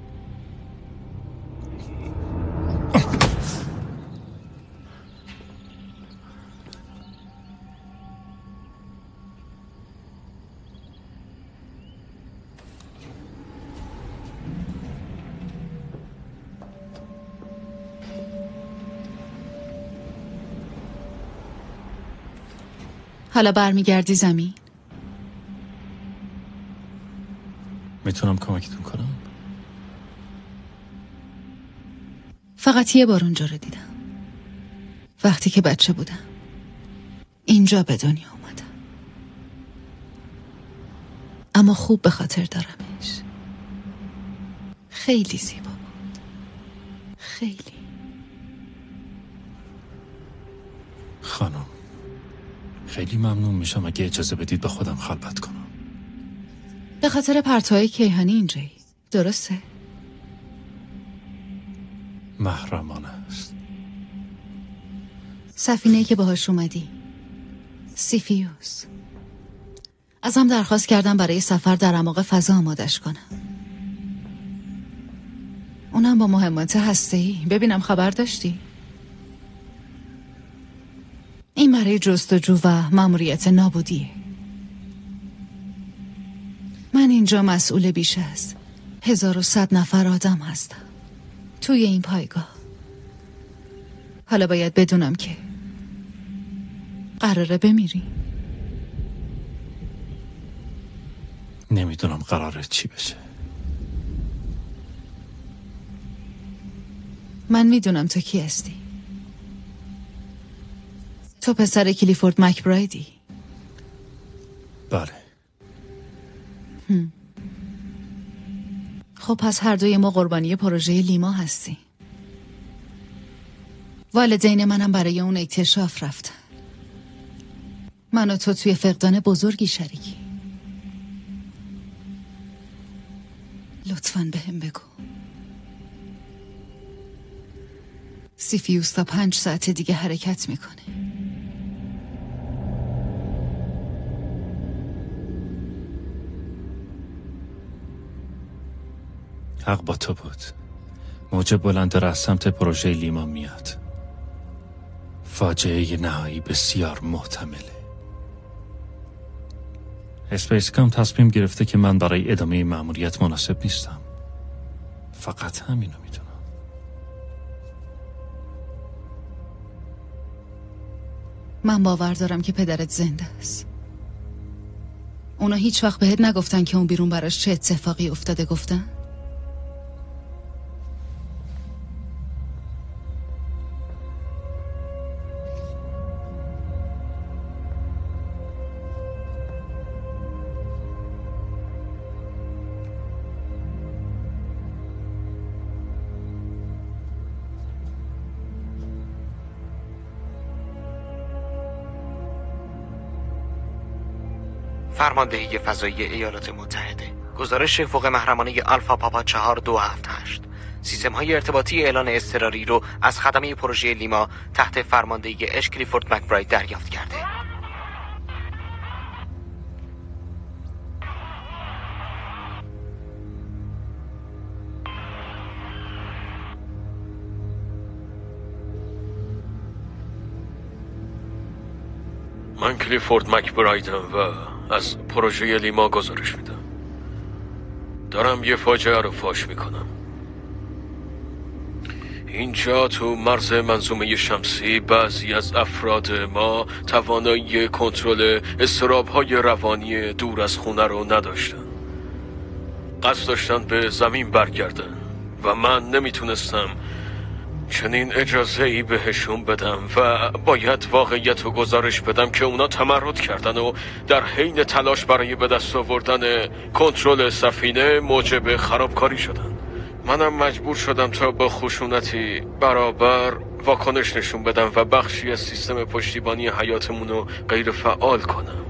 حالا برمیگردی زمین؟ میتونم کمکتون کنم؟ فقط یه بار اونجا رو دیدم. وقتی که بچه بودم. اینجا به دنیا اومدم. اما خوب به خاطر دارمش. خیلی زیبا بود. خیلی. خیلی ممنون میشم اگه اجازه بدید به خودم خلوت کنم. به خاطر پرتوهای کیهانی اینجایی، درسته؟ محرمانه است. سفینه‌ای که باهاش اومدی، سیفیوس، ازم درخواست کردم برای سفر در اعماق فضا آمادش کنم، اونم با مهمات هسته‌ای. ببینم خبر داشتی؟ این برای جستجو و مأموریت نابودیه. من اینجا مسئول بیش از 1100 نفر آدم هستم توی این پایگاه. حالا باید بدونم که قراره بمیری. نمیدونم قراره چی بشه. من میدونم تو کی هستی. تو پسر کلیفورد مکبرایدی. بله. خب پس هر دوی ما قربانی پروژه لیما هستی. والدین منم برای اون اکتشاف رفتن. من و تو توی فقدان بزرگی شریکی. لطفاً بهم بگو سیفیوس تا 5 ساعت دیگه حرکت میکنه. حق با تو بود. موج بلند از سمت پروژه لیما میاد. فاجعه نهایی بسیار محتمله. اسپیس کام تصمیم گرفته که من برای ادامه مأموریت مناسب نیستم. فقط همینو میدونم. من باور دارم که پدرت زنده است. اونا هیچ وقت بهت نگفتن که اون بیرون براش چه اتفاقی افتاده؟ گفتن؟ فرماندهی فضایی ایالات متحده، گزارش فوق محرمانه آلفا پاپا 4278. سیستم های ارتباطی اعلان اضطراری رو از خدمه پروژه لیما تحت فرماندهی اش کلیفورد مکبراید دریافت کرده. من کلیفورد مکبرایدم و از پروژه لیما گزارش میدم. دارم یه فاجعه رو فاش میکنم. اینجا تو مرز منظومه شمسی بعضی از افراد ما توانایی کنترل اضطراب‌های روانی دور از خونه رو نداشتن. قصد داشتن به زمین برگردن و من نمیتونستم چنین اجازه‌ای بهشون بدم و باید واقعیت رو گزارش بدم که اونا تمرد کردن و در حین تلاش برای به دست آوردن کنترل سفینه موجب خرابکاری شدن. منم مجبور شدم تا با خشونتی برابر واکنش نشون بدم و بخشی از سیستم پشتیبانی حیاتمون رو غیر فعال کنم.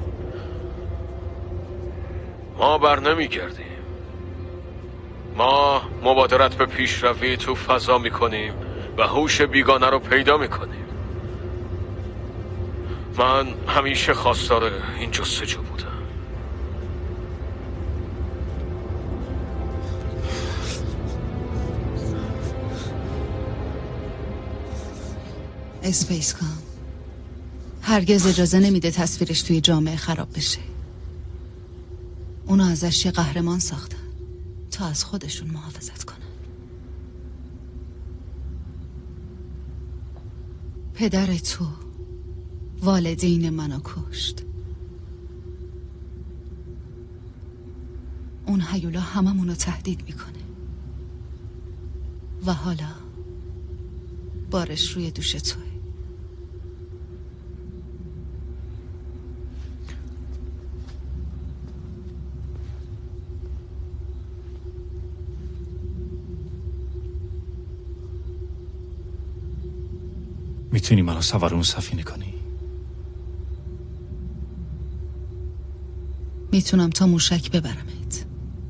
ما بر نمیگردیم. ما مبادرت به پیشروی تو فضا میکنیم و هوش بیگانه رو پیدا میکنیم. من همیشه خواستار این جستجو بودم. اسپیس کام هرگز اجازه نمیده تصویرش توی جامعه خراب بشه. اونا ازش یه قهرمان ساختن تا از خودشون محافظت کنن. پدر تو والدین منو کشت. اون هیولا هممونو تهدید میکنه و حالا بارش روی دوش توه. میتونی منو سوار اون سفینه کنی؟ میتونم تا موشک ببرمت.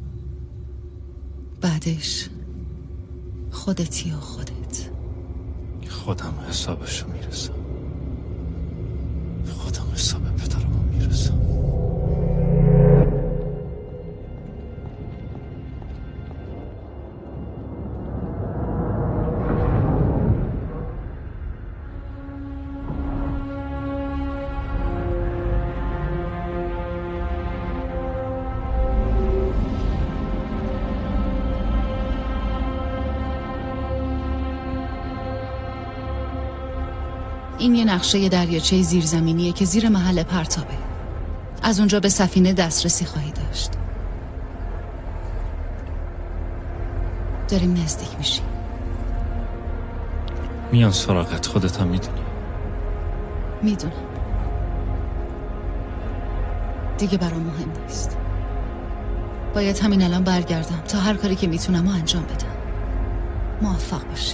بعدش خودتی و خودت. خودم حسابشو میرسم. خودم حساب پدرمو میرسم. این یه نقشه دریاچه زیرزمینیه که زیر محل پرتابه. از اونجا به سفینه دسترسی خواهی داشت. داریم نزدیک میشیم. میان سراغت، خودت هم میدونی. میدونم. دیگه برام مهم نیست. باید همین الان برگردم تا هر کاری که میتونم و انجام بدم. موفق باشی.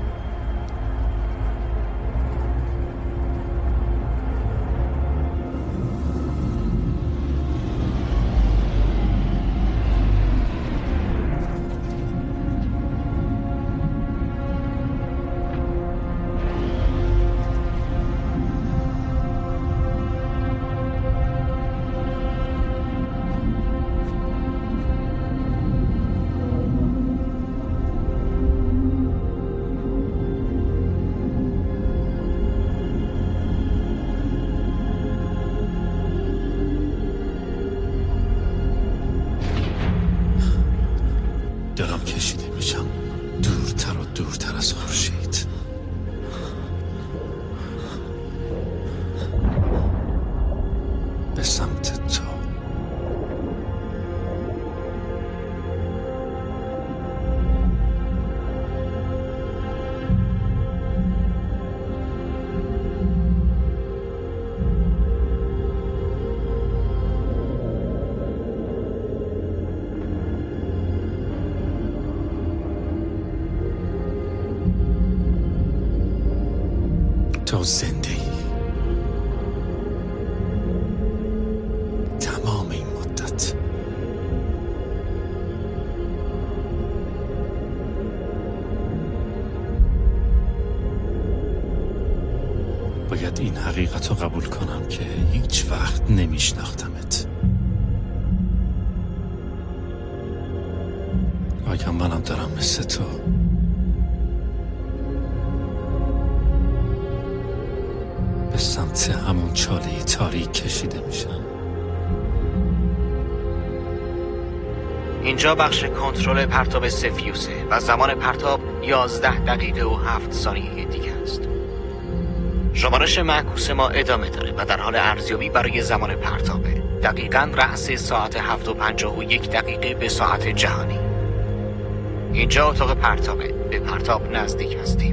دارم کشیده میشم دورتر و دورتر از خورشید. به سمت تو. تو زنده ای. تمام این مدت. باید این حقیقت رو قبول کنم که هیچ وقت نمیشناختمت. آیا منم دارم مثل تو به سمت همون چاله تاریک کشیده میشم؟ اینجا بخش کنترل پرتاب سفیوسه و زمان پرتاب 11 دقیقه و 7 ثانیه دیگه است. شمارش معکوس ما ادامه داره و در حال ارزیابی برای زمان پرتابه. دقیقاً رأس ساعت 7:51 به ساعت جهانی. اینجا اتاق پرتابه. به پرتاب نزدیک هستیم.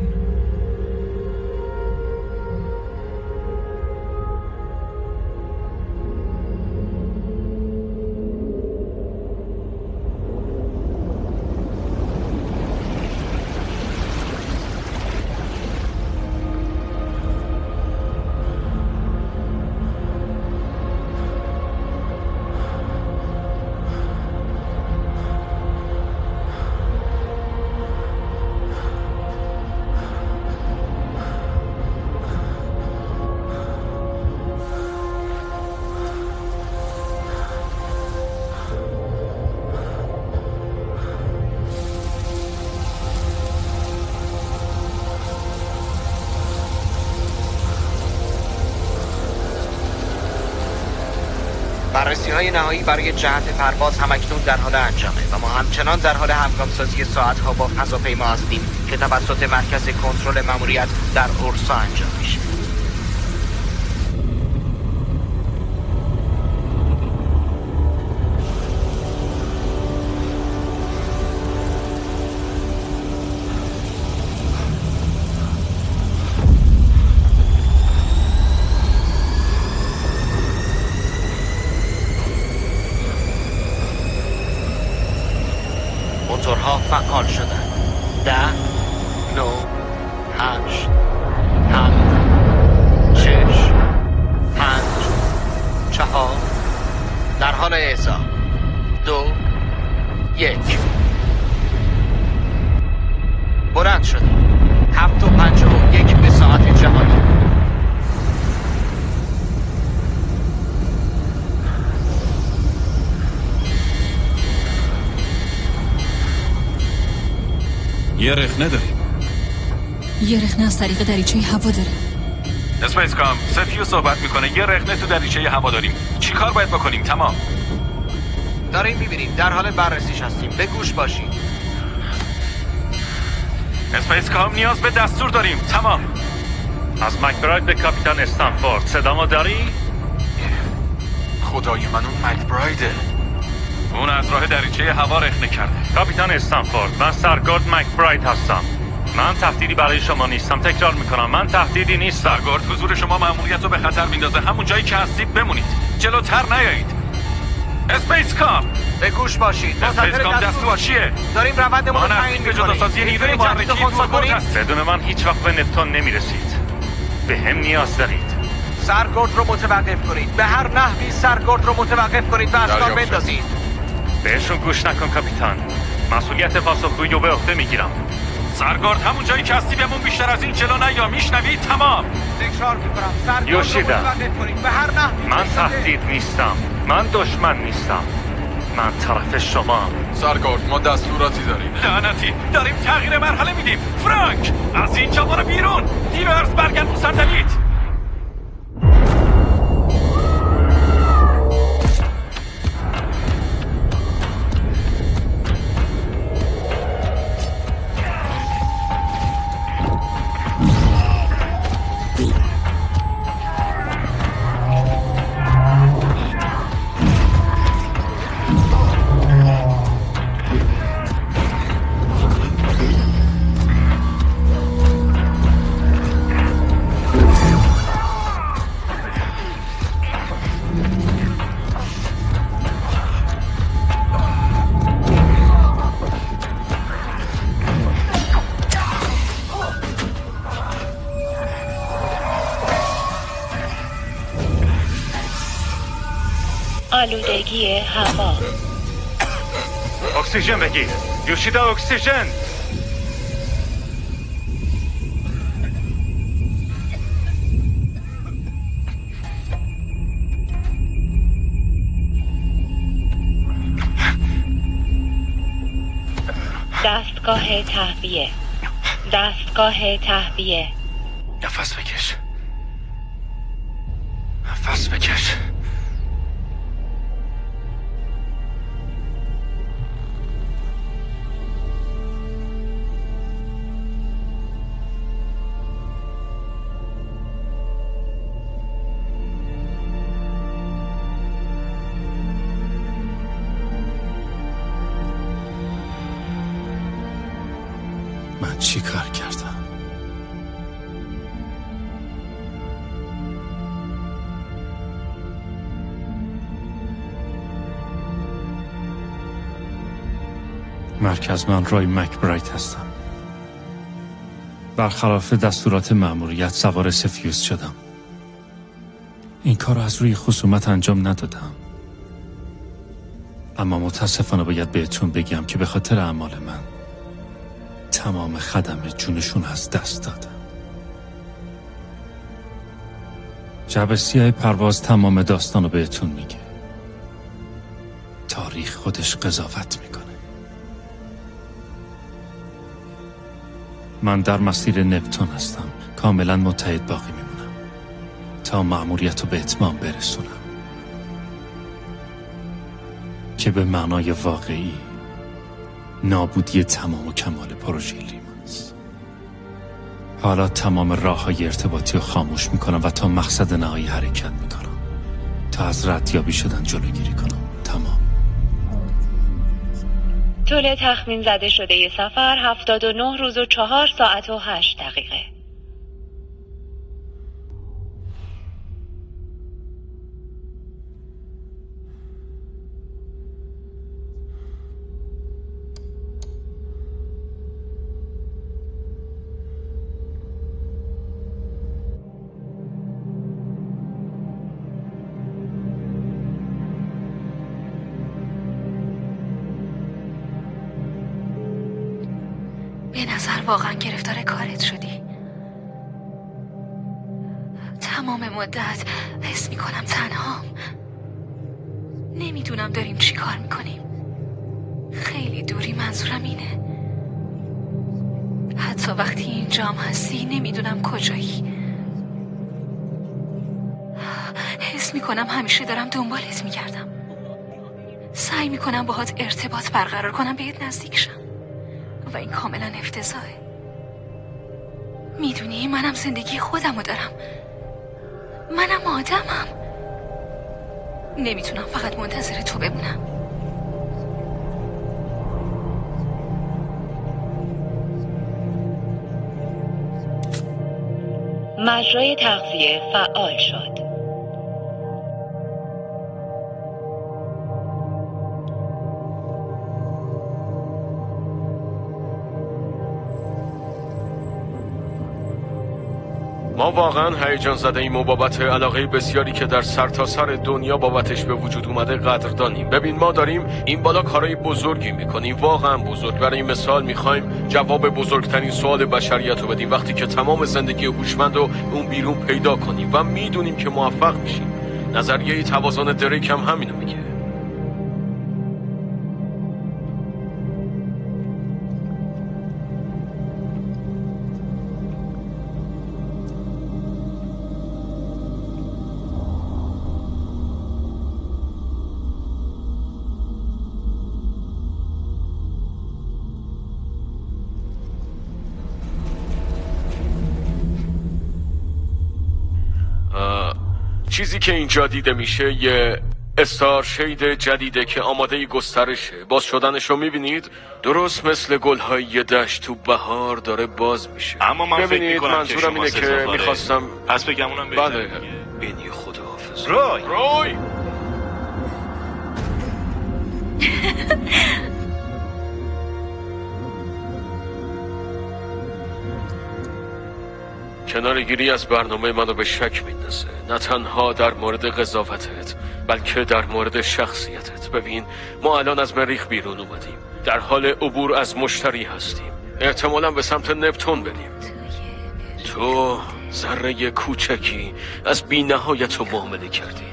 بررسی‌های نهایی برای جهت پرواز همکنون در حال انجامه و ما همچنان در حال همگام‌سازی ساعت‌ها با فضاپیما هستیم که توسط مرکز کنترل ماموریت در اورسا انجام میشه. موتورها فعال شدن. 10 9 8 7 6 5 4 در حال اعزا. 2 1 بلند شد. 7:51 به ساعت جهانی. یه رخنه داریم. یه رخنه از طریق دریچه هوا داره. اسپیس کام سفیو صحبت میکنه. یه رخنه تو دریچه هوا داریم. چی کار باید بکنیم؟ تمام. داریم میبینیم. در حال بررسیش هستیم. به گوش باشید. اسپیس کام نیاز به دستور داریم. تمام. از مکبرایت به کاپیتان استنفورد صدامو داری؟ خدای من اون مکبرایده. اون از راه دریچه هوا رخنه کرده. کاپیتان استنفورد، من سرگارد مکبرایت هستم. من تهدیدی برای شما نیستم. تکرار میکنم من تهدیدی نیستم. سرگارد حضور شما مأموریت رو به خطر میندازه. همون جایی که هستید بمونید. جلوتر نیایید. اسپیس کام به گوش باشید. اسپیس کام دستور چیه؟ داریم روندمون رو تعیین می‌کنیم. به جداسازی نیروی محرکی هست. بدون من هیچ وقت به نپتون نمیرسید. به هم نیاز دارید. سرگارد رو متوقف کنید. به هر نحوی سرگارد رو متوقف کنید و از کار بندازید. بهشون گوش نکن کاپیتان. مسئولیت پاسخگویی رو به عهده میگیرم. سرگارد همون جایی که هستی بمون. بیشتر از این جلو نیا. میشنوی؟ تمام. تکرار میکنم سرگارد یوشیدا، رو متوقف کنید. به هر نحوی. من تهدید نیستم. من دشمن نیستم. من طرف شما. سرگارد ما دستوراتی داریم. لعنتی داریم تغییر مرحله میدیم. فرانک از اینجا برو بیرون. دیورز برگرد رو صندلیت. آلودگی هوا. اکسیژن بگیر. یوشیدا اکسیژن. دستگاه تهویه. دستگاه تهویه. نفس بکش. نفس بکش. من چی کار کردم؟ مرکز، من رای مکبرایت هستم. برخلاف دستورات مأموریت سوار سفیوس شدم. این کار رو از روی خصومت انجام ندادم. اما متاسفانه باید بهتون بگم که به خاطر اعمال من تمام خدمه جونشون از دست دادن. شب سیاه پرواز تمام داستان رو بهتون میگه. تاریخ خودش قضاوت میکنه. من در مسیر نپتون هستم. کاملا متحد باقی میمونم تا مأموریت رو به اتمام برسونم که به معنای واقعی نابودی تمام و کمال پروژه لیمانس. حالا تمام راه‌های ارتباطی رو خاموش میکنم و تا مقصد نهایی حرکت میکنم تا از ردیابی شدن جلوگیری کنم. تمام. طول تخمین زده شده سفر 79 روز و 4 ساعت و 8 دقیقه. به نظر واقعا گرفتار کارت شدی. تمام مدت حس میکنم تنهام. نمیدونم داریم چی کار میکنیم. خیلی دوری، منظورم اینه. حتی وقتی اینجام هستی نمیدونم کجایی. حس میکنم همیشه دارم دنبالت میگردم. سعی میکنم باهات ارتباط برقرار کنم، بهت نزدیک شم و این کاملا افتضاحه. میدونی منم زندگی خودمو دارم، منم آدمم. نمیتونم فقط منتظر تو بمونم. مجرای تغذیه فعال شد. ما واقعا هیجان زده ایم و بابت علاقه بسیاری که در سرتاسر دنیا بابتش به وجود اومده قدردانیم. ببین ما داریم این بالا کارهای بزرگی میکنیم، واقعا بزرگ. برای مثال میخوایم جواب بزرگترین سوال بشریت رو بدیم، وقتی که تمام زندگی هوشمند رو اون بیرون پیدا کنیم و میدونیم که موفق میشیم. نظریه توازن دریک هم همینو میگه. چیزی که اینجا دیده میشه یه استار شید جدیده که آماده گسترشه. باز شدنش رو میبینید؟ درست مثل گل‌های دشت تو بهار داره باز میشه. اما من فکر میکنم منظورم اینه که میخواستم پس بگمونم بله. بینی خداحافظ. روی کنارگیری از برنامه منو به شک میندازه، نه تنها در مورد قضاوتت بلکه در مورد شخصیتت. ببین ما الان از مریخ بیرون اومدیم، در حال عبور از مشتری هستیم، احتمالاً به سمت نپتون بریم. تو ذره کوچکی از بی نهایت رو معامله کردی.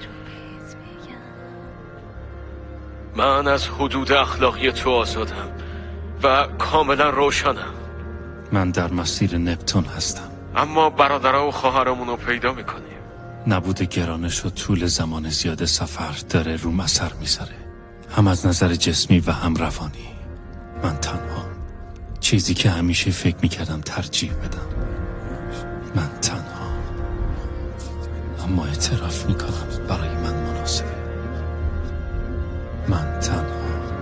من از حدود اخلاقی تو آزادم و کاملا روشنم. من در مسیر نپتون هستم، اما برادرها و خواهرمون رو پیدا میکنیم. نبود گرانش و طول زمان زیاد سفر داره روم اثر میذاره، هم از نظر جسمی و هم روانی. من تنها، چیزی که همیشه فکر میکردم ترجیح بدم. من تنها، اما اعتراف میکنم برای من مناسبه. من تنها،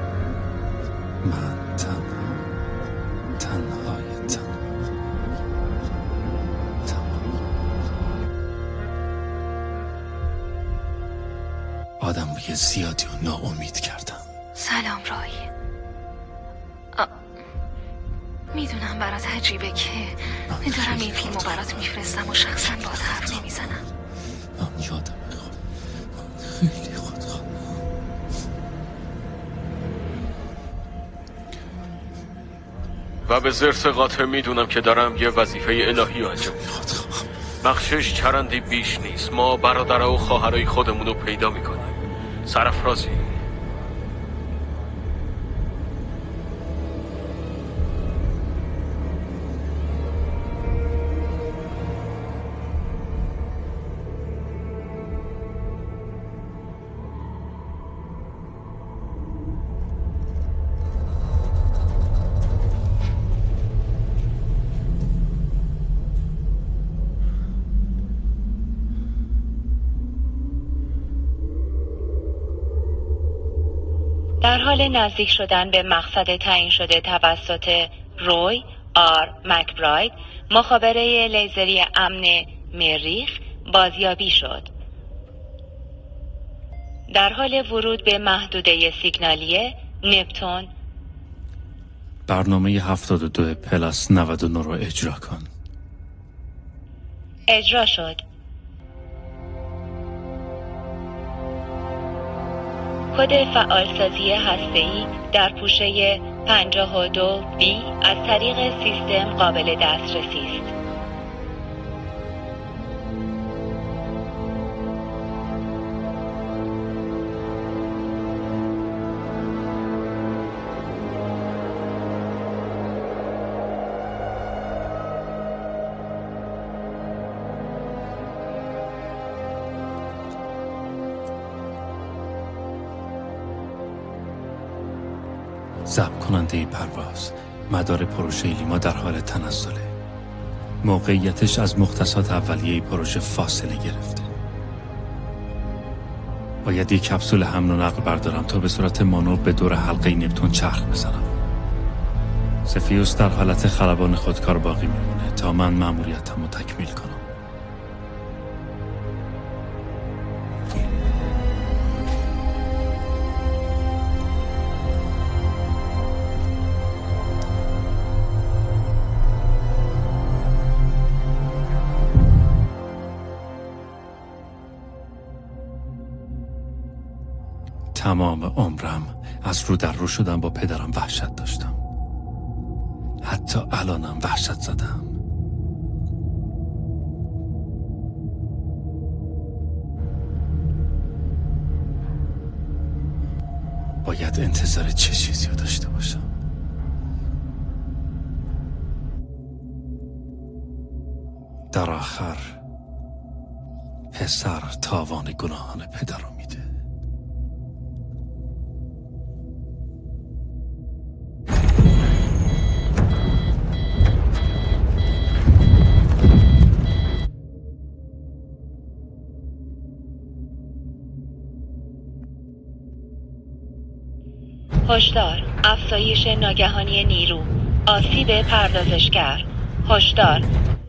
من تنها، تنهای تنها. آدم روی زیادی و ناامید کردم. سلام رای. میدونم برات عجیبه که دارم این فیلمو برات میفرستم و شخصا باهات حرف نمیزنم. من یادمه خیلی خودخواه. و به زرس قاطع میدونم که دارم یه وظیفه الهی رو انجام میدم. بخشش چرندی بیش نیست. ما برادرها و خواهرای خودمون رو پیدا میکنیم. سرافرازی. در حال نزدیک شدن به مقصد تعیین شده توسط روی آر مکبراید، مخابره لیزری امن مریخ بازیابی شد. در حال ورود به محدوده سیگنالی نپتون، برنامه 72 پلاس 99 رو اجرا کن. اجرا شد. کد فعالسازی هسته‌ای در پوشه 52B از طریق سیستم قابل دسترسی است. ضبط کننده پرواز، مدار پروژه لیما در حال تنزله. موقعیتش از مختصات اولیه پروژه فاصله گرفته. باید یک کپسول حمل و نقل بردارم تا به صورت مانور به دور حلقه نپتون چرخ بزنم. سفیوس در حالت خلبان خودکار باقی میمونه تا من مأموریتمو تکمیل کنم. تمام عمرم از رو در رو شدم با پدرم وحشت داشتم. حتی الانم وحشت زدم. باید انتظار چه چیزی رو داشته باشم؟ در آخر پسر تاوان گناهان پدر رو میده. هشدار، افزایش ناگهانی نیرو، آسیب پردازشگر. هشدار.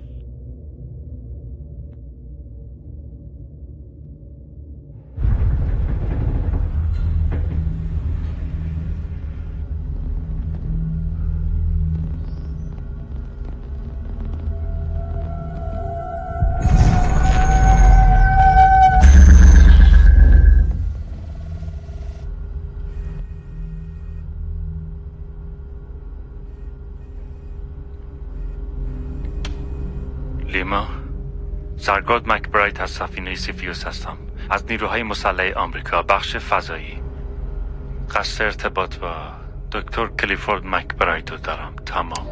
لیما، سرگارد مکبرایت از سفینه سیفیوس هستم، از نیروهای مسلح آمریکا، بخش فضایی. قصد ارتباط با دکتر کلیفورد مکبرایت رو دارم. تمام.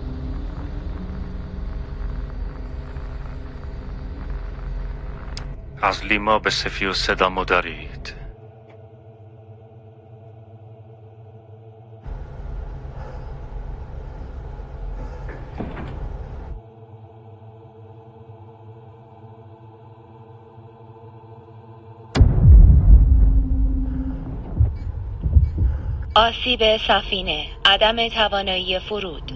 از لیما به سفیوس صدا مدارید. آسیب سفینه، عدم توانایی فرود.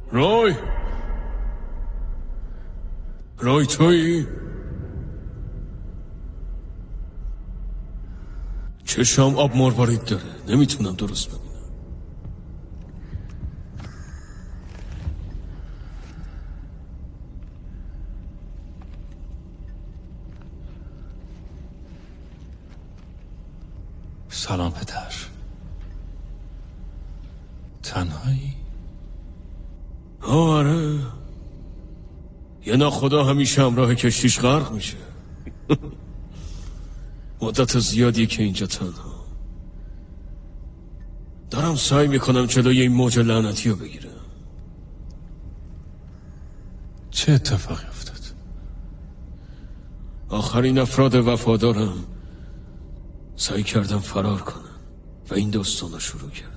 روی تویی؟ چشام آب مروارید داره، نمیتونم درست ببینم. سلام پدر. تنهایی؟ آره، یه ناخدا همیشه همراه کشتیش غرق میشه. مدت زیادی که اینجا تنها دارم سعی میکنم جلوی این موج لعنتی رو بگیرم. چه اتفاقی افتاد؟ آخرین افراد وفادارم سعی کردم فرار کنم و این داستان رو شروع کردم.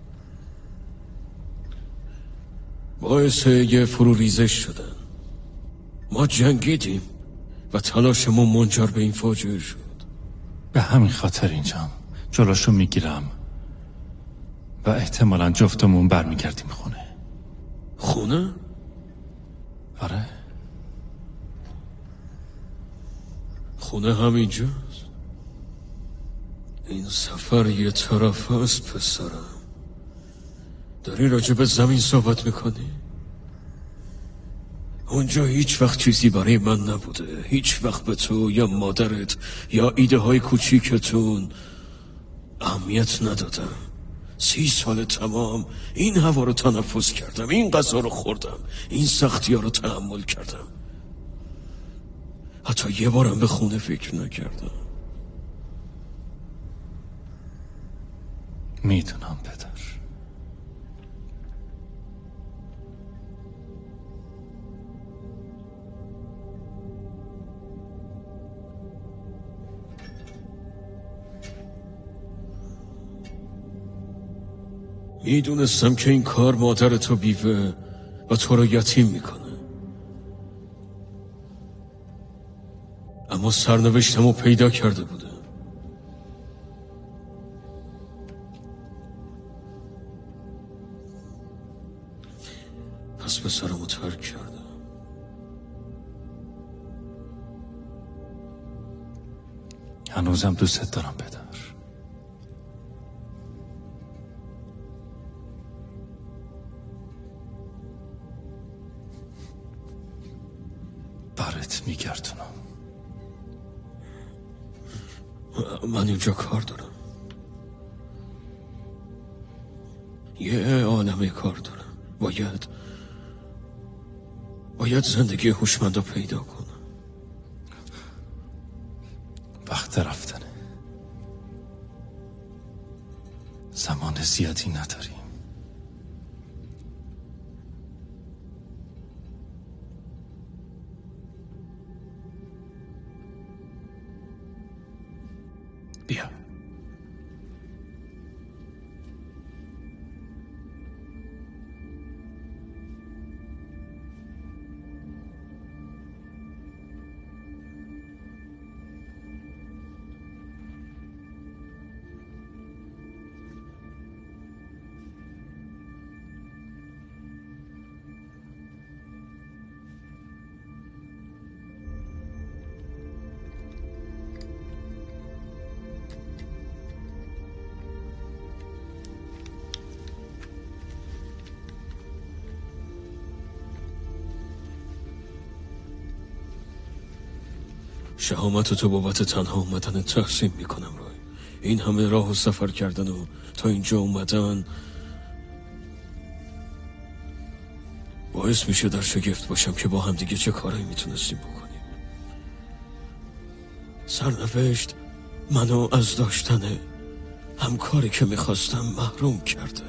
باعث یه فروریزش شدن. ما جنگیدیم و تلاشمون منجر به این فاجعه شد. به همین خاطر اینجام جلوشو میگیرم و احتمالاً جفتمون برمیگردیم خونه. خونه؟ آره. خونه همینجاست. این سفر یه طرف است پسرم. داری راجع به زمین صحبت میکنی؟ اونجا هیچ وقت چیزی برای من نبوده. هیچ وقت به تو یا مادرت یا ایده های کوچیکتون اهمیت ندادم. 30 سال تمام این هوا رو تنفس کردم، این غذا رو خوردم، این سختی ها رو تحمل کردم. حتی یه بارم به خونه فکر نکردم. میدونم پدر. میدونستم که این کار مادر تو بیوه و تو رو یتیم میکنه، اما سرنوشتم رو پیدا کرده بوده. پس به سرمو ترک کردم. هنوزم دوست دارم پدر. برات میگردونم. من اینجا کار دارم، یه عالمه کار دارم. باید زندگی هوشمند رو پیدا کنم. وقت رفتنه. زمان زیادی نداریم. بیا. شهامت تو بابت تنها اومدن تحسین میکنم روی. این همه راه و سفر کردن و تا اینجا اومدن باعث میشه در شگفت باشم که با هم دیگه چه کارایی میتونستیم بکنیم. سرنوشت منو از داشتن همکاری که میخواستم محروم کرده.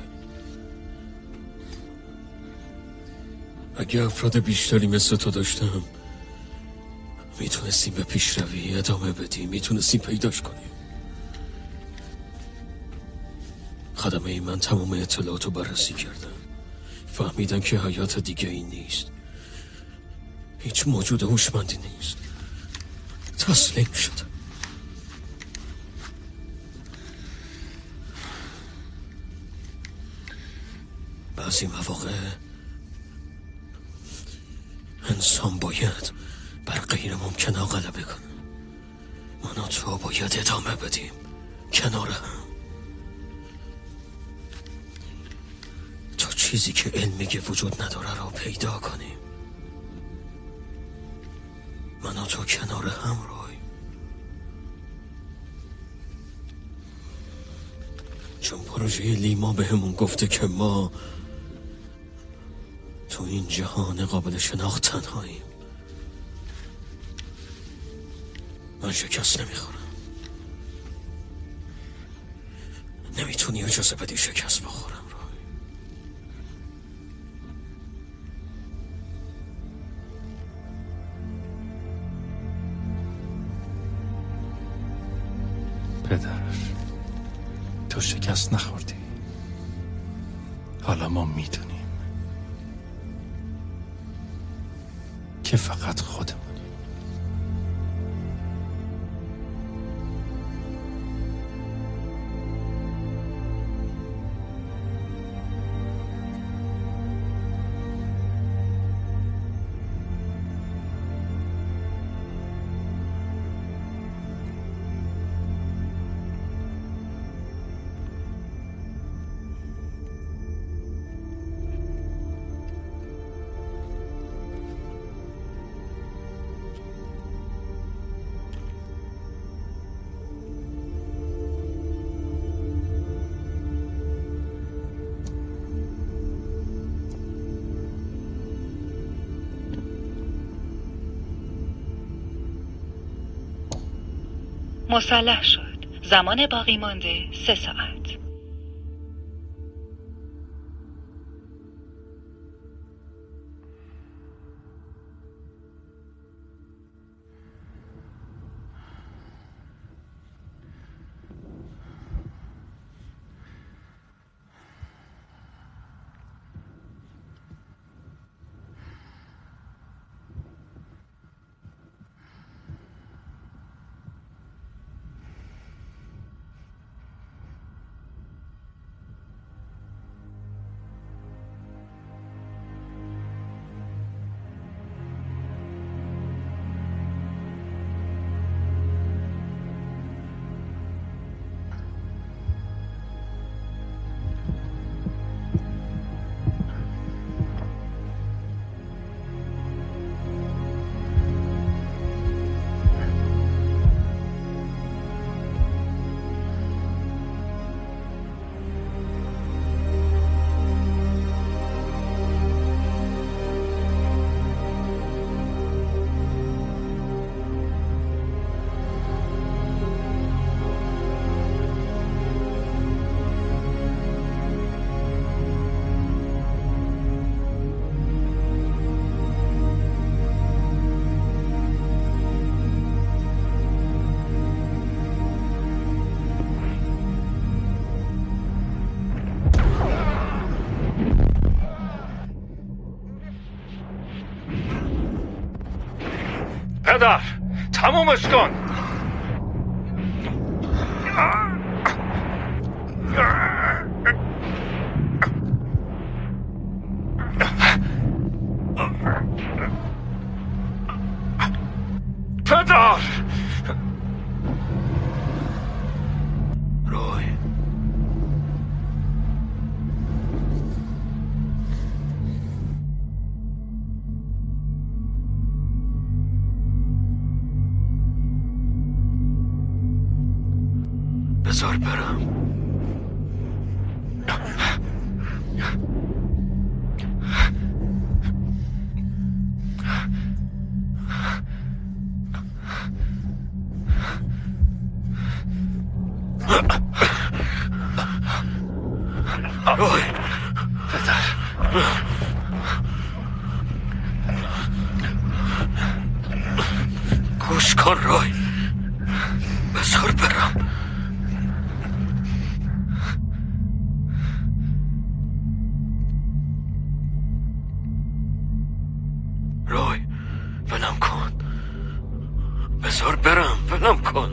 اگه افراد بیشتری مثل تو داشتم میتونستیم به پیشروی ادامه بدیم، میتونستیم پیداش کنیم. خدمه من تمام اطلاعات رو بررسی کردن، فهمیدن که حیات دیگه ای نیست، هیچ موجود هوشمندی نیست. تسلیم شدم. بعضی مواقع انسان باید بر غیر ممکن غلبه کنه. من و تو باید ادامه بدیم کنار هم تا چیزی که علم میگه وجود نداره رو پیدا کنیم. من و تو کنار هم روی، چون پروژه لیما بهمون گفته که ما تو این جهان قابل شناخت تنهاییم. من شکست نمیخورم. نمیتونی اجازه بدی شکست بخورم. پدر، تو شکست نخوردی. حالا ما میدونیم که فقط خودمونیم. مسلح شد. زمان باقی مانده 3 ساعت. پدر، تمومش کن. پدر، روی بذار برم. روی پدر، گوش کن روی، بذار برم. روی ولم کن، بذار برم، ولم کن.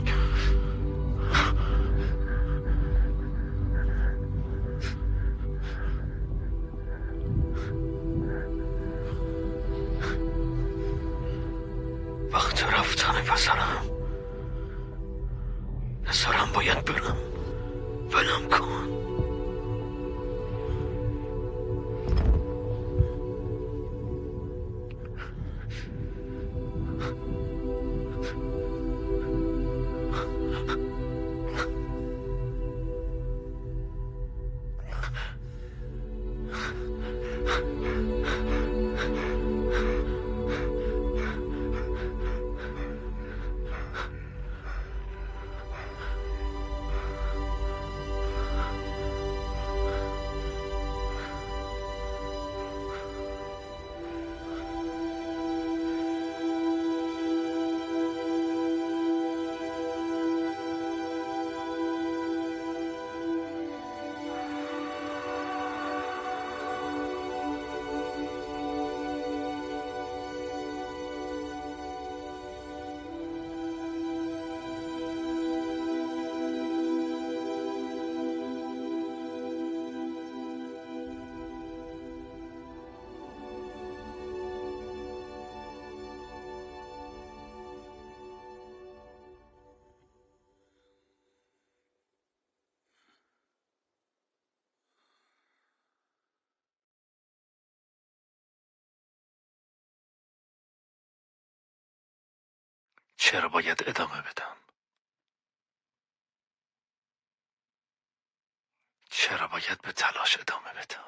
وقت رفتن پسرم. پسرم باید برم. ولم کن. چرا باید ادامه بدم؟ چرا باید به تلاش ادامه بدم؟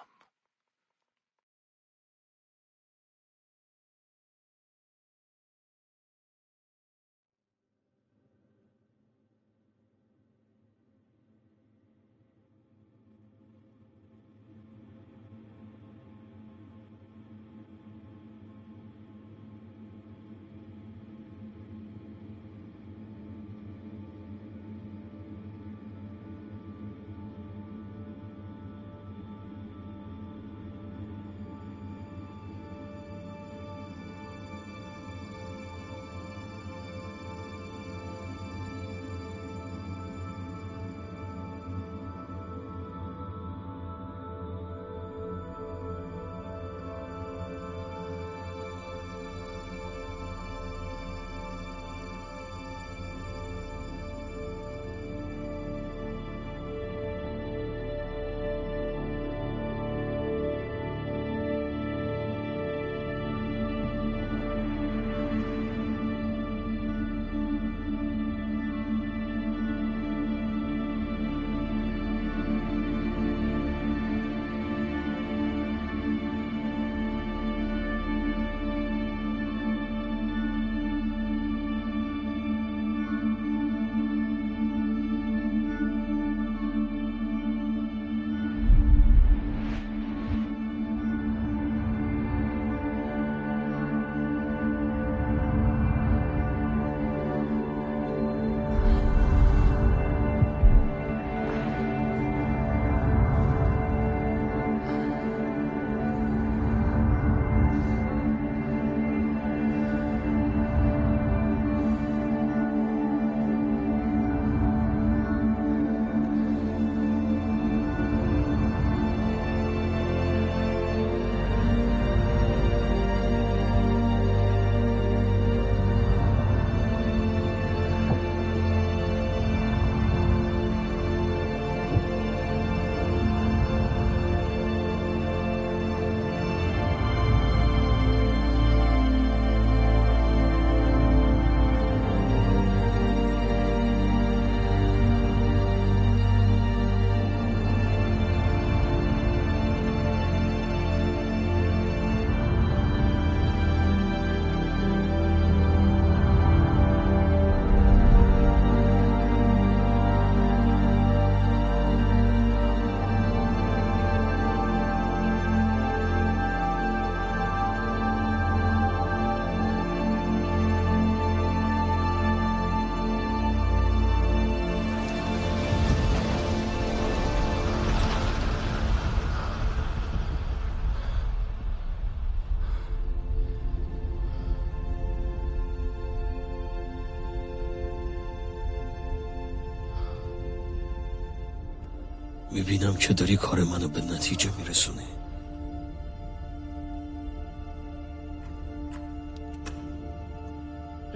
میبینم که داری کار منو به نتیجه میرسونی.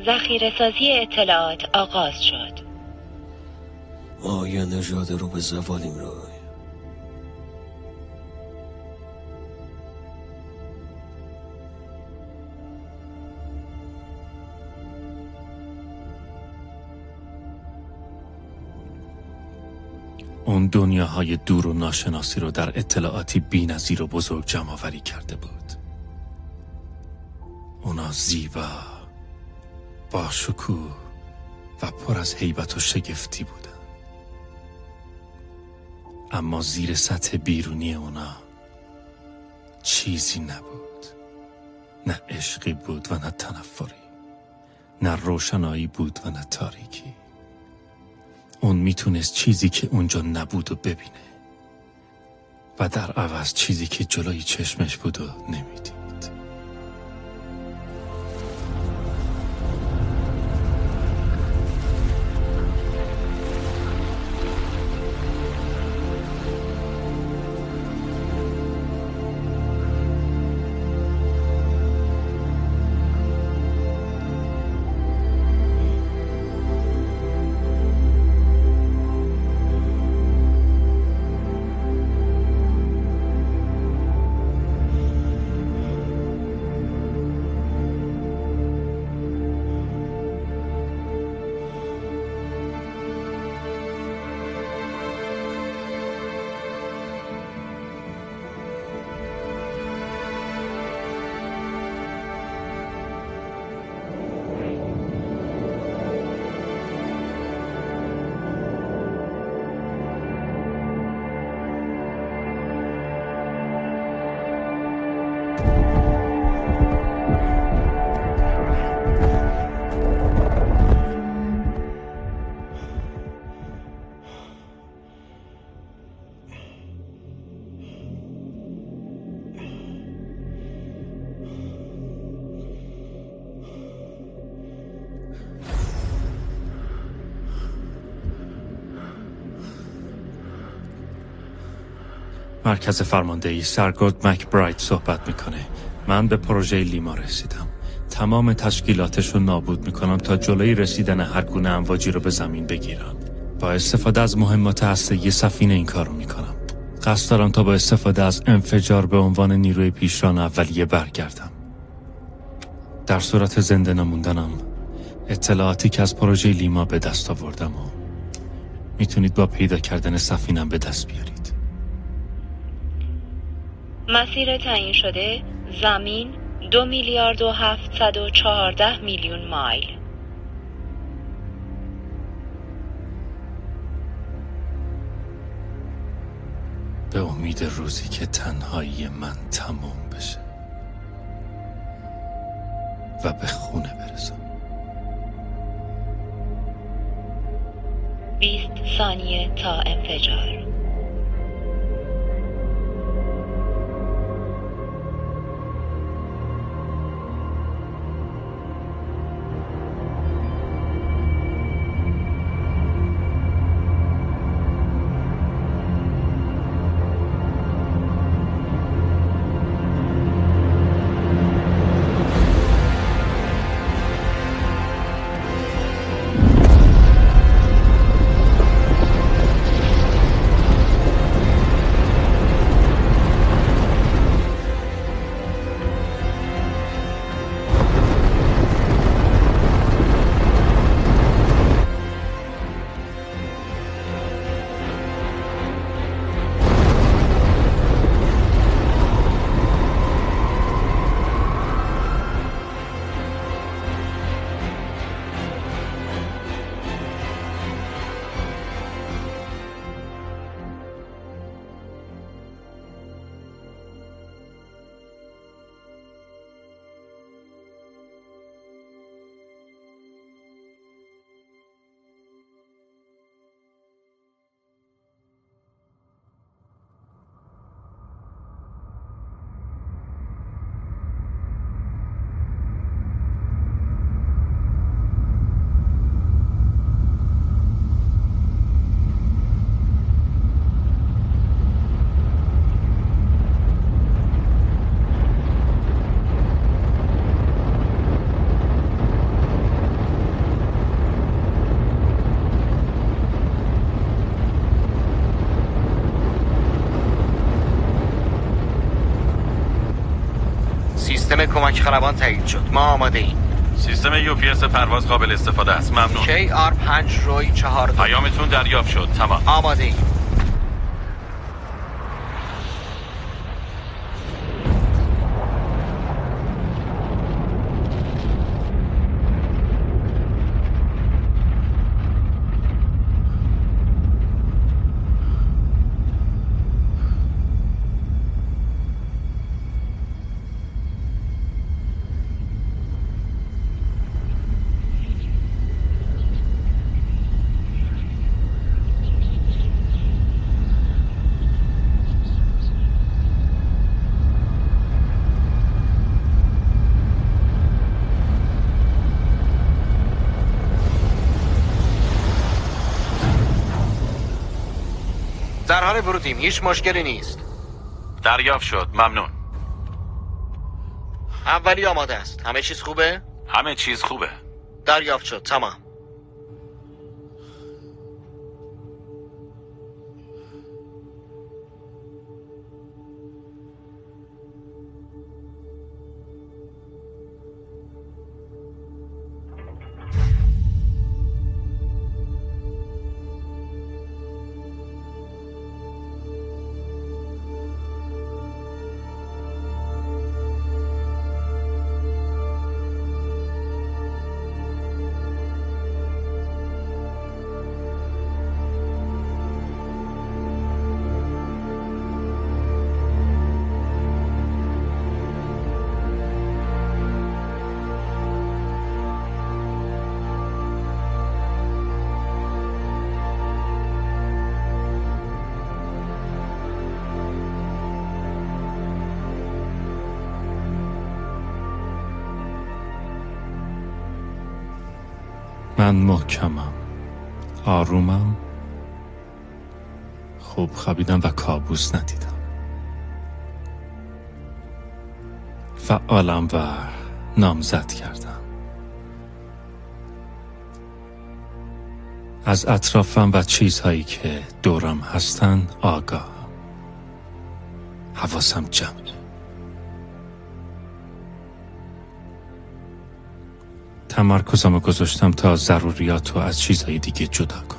ذخیره‌سازی اطلاعات آغاز شد. ما یه نژاد رو به زوالیم روی. اون دنیاهای دور و ناشناسی رو در اطلاعاتی بی‌نظیر و بزرگ جمع‌آوری کرده بود. اونا زیبا، با شکوه و پر از هیبت و شگفتی بودن. اما زیر سطح بیرونی اونا چیزی نبود. نه عشقی بود و نه تنفری، نه روشنایی بود و نه تاریکی. اون میتونست چیزی که اونجا نبود و ببینه و در عوض چیزی که جلوی چشمش بود و نمیدید. مرکز فرماندهی سرگرد مکبراید صحبت میکنه. من به پروژه لیما رسیدم. تمام تشکیلاتش رو نابود میکنم تا جلوی رسیدن هر گونه امواجی رو به زمین بگیرم. با استفاده از مهمات هسته‌ای سفینه این کار رو میکنم. قصد دارم تا با استفاده از انفجار به عنوان نیروی پیشران اولیه برگردم. در صورت زنده نموندنم اطلاعاتی که از پروژه لیما به دست آوردم و میتونید با پیدا کردن سفینم به دست بیارید. مسیر تعیین شده زمین 2,714,000,000 مایل. به امید روزی که تنهایی من تموم بشه و به خونه برسم. 20 ثانیه تا انفجار. سیستم کمک خلبان تایید شد. ما آماده ایم. سیستم UPS پرواز قابل استفاده است. ممنون. KR5 روی 4 پیامتون دریافت شد. تمام. آماده ایم. در حال ورودیم. هیچ مشکلی نیست. دریافت شد. ممنون. اولی آماده است. همه چیز خوبه؟ همه چیز خوبه. دریافت شد. تمام. من محکمم، آرومم، خوب خوابیدم و کابوس ندیدم. فعالم و نامزد کردم. از اطرافم و چیزهایی که دورم هستن آگاهم. حواسم جمعه. تمرکزمو گذاشتم تا ضروریاتو از چیزهای دیگه جدا کنم.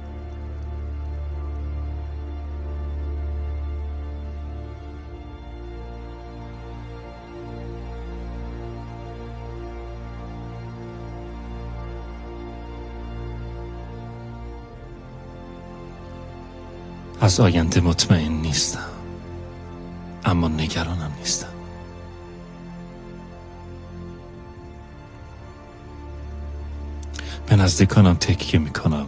از آینده مطمئن نیستم، اما نگرانم نیستم. به نزدیکانم تکیه میکنم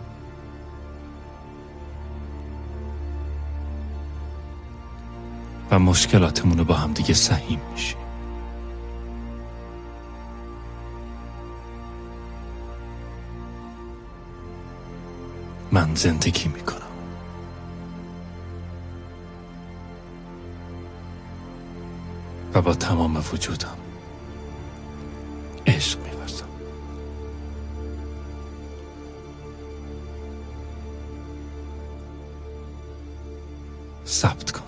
و مشکلاتمون رو با هم دیگه سهیم میشیم. من زندگی میکنم و با تمام وجودم عشق می‌ورزم. ثبت کن.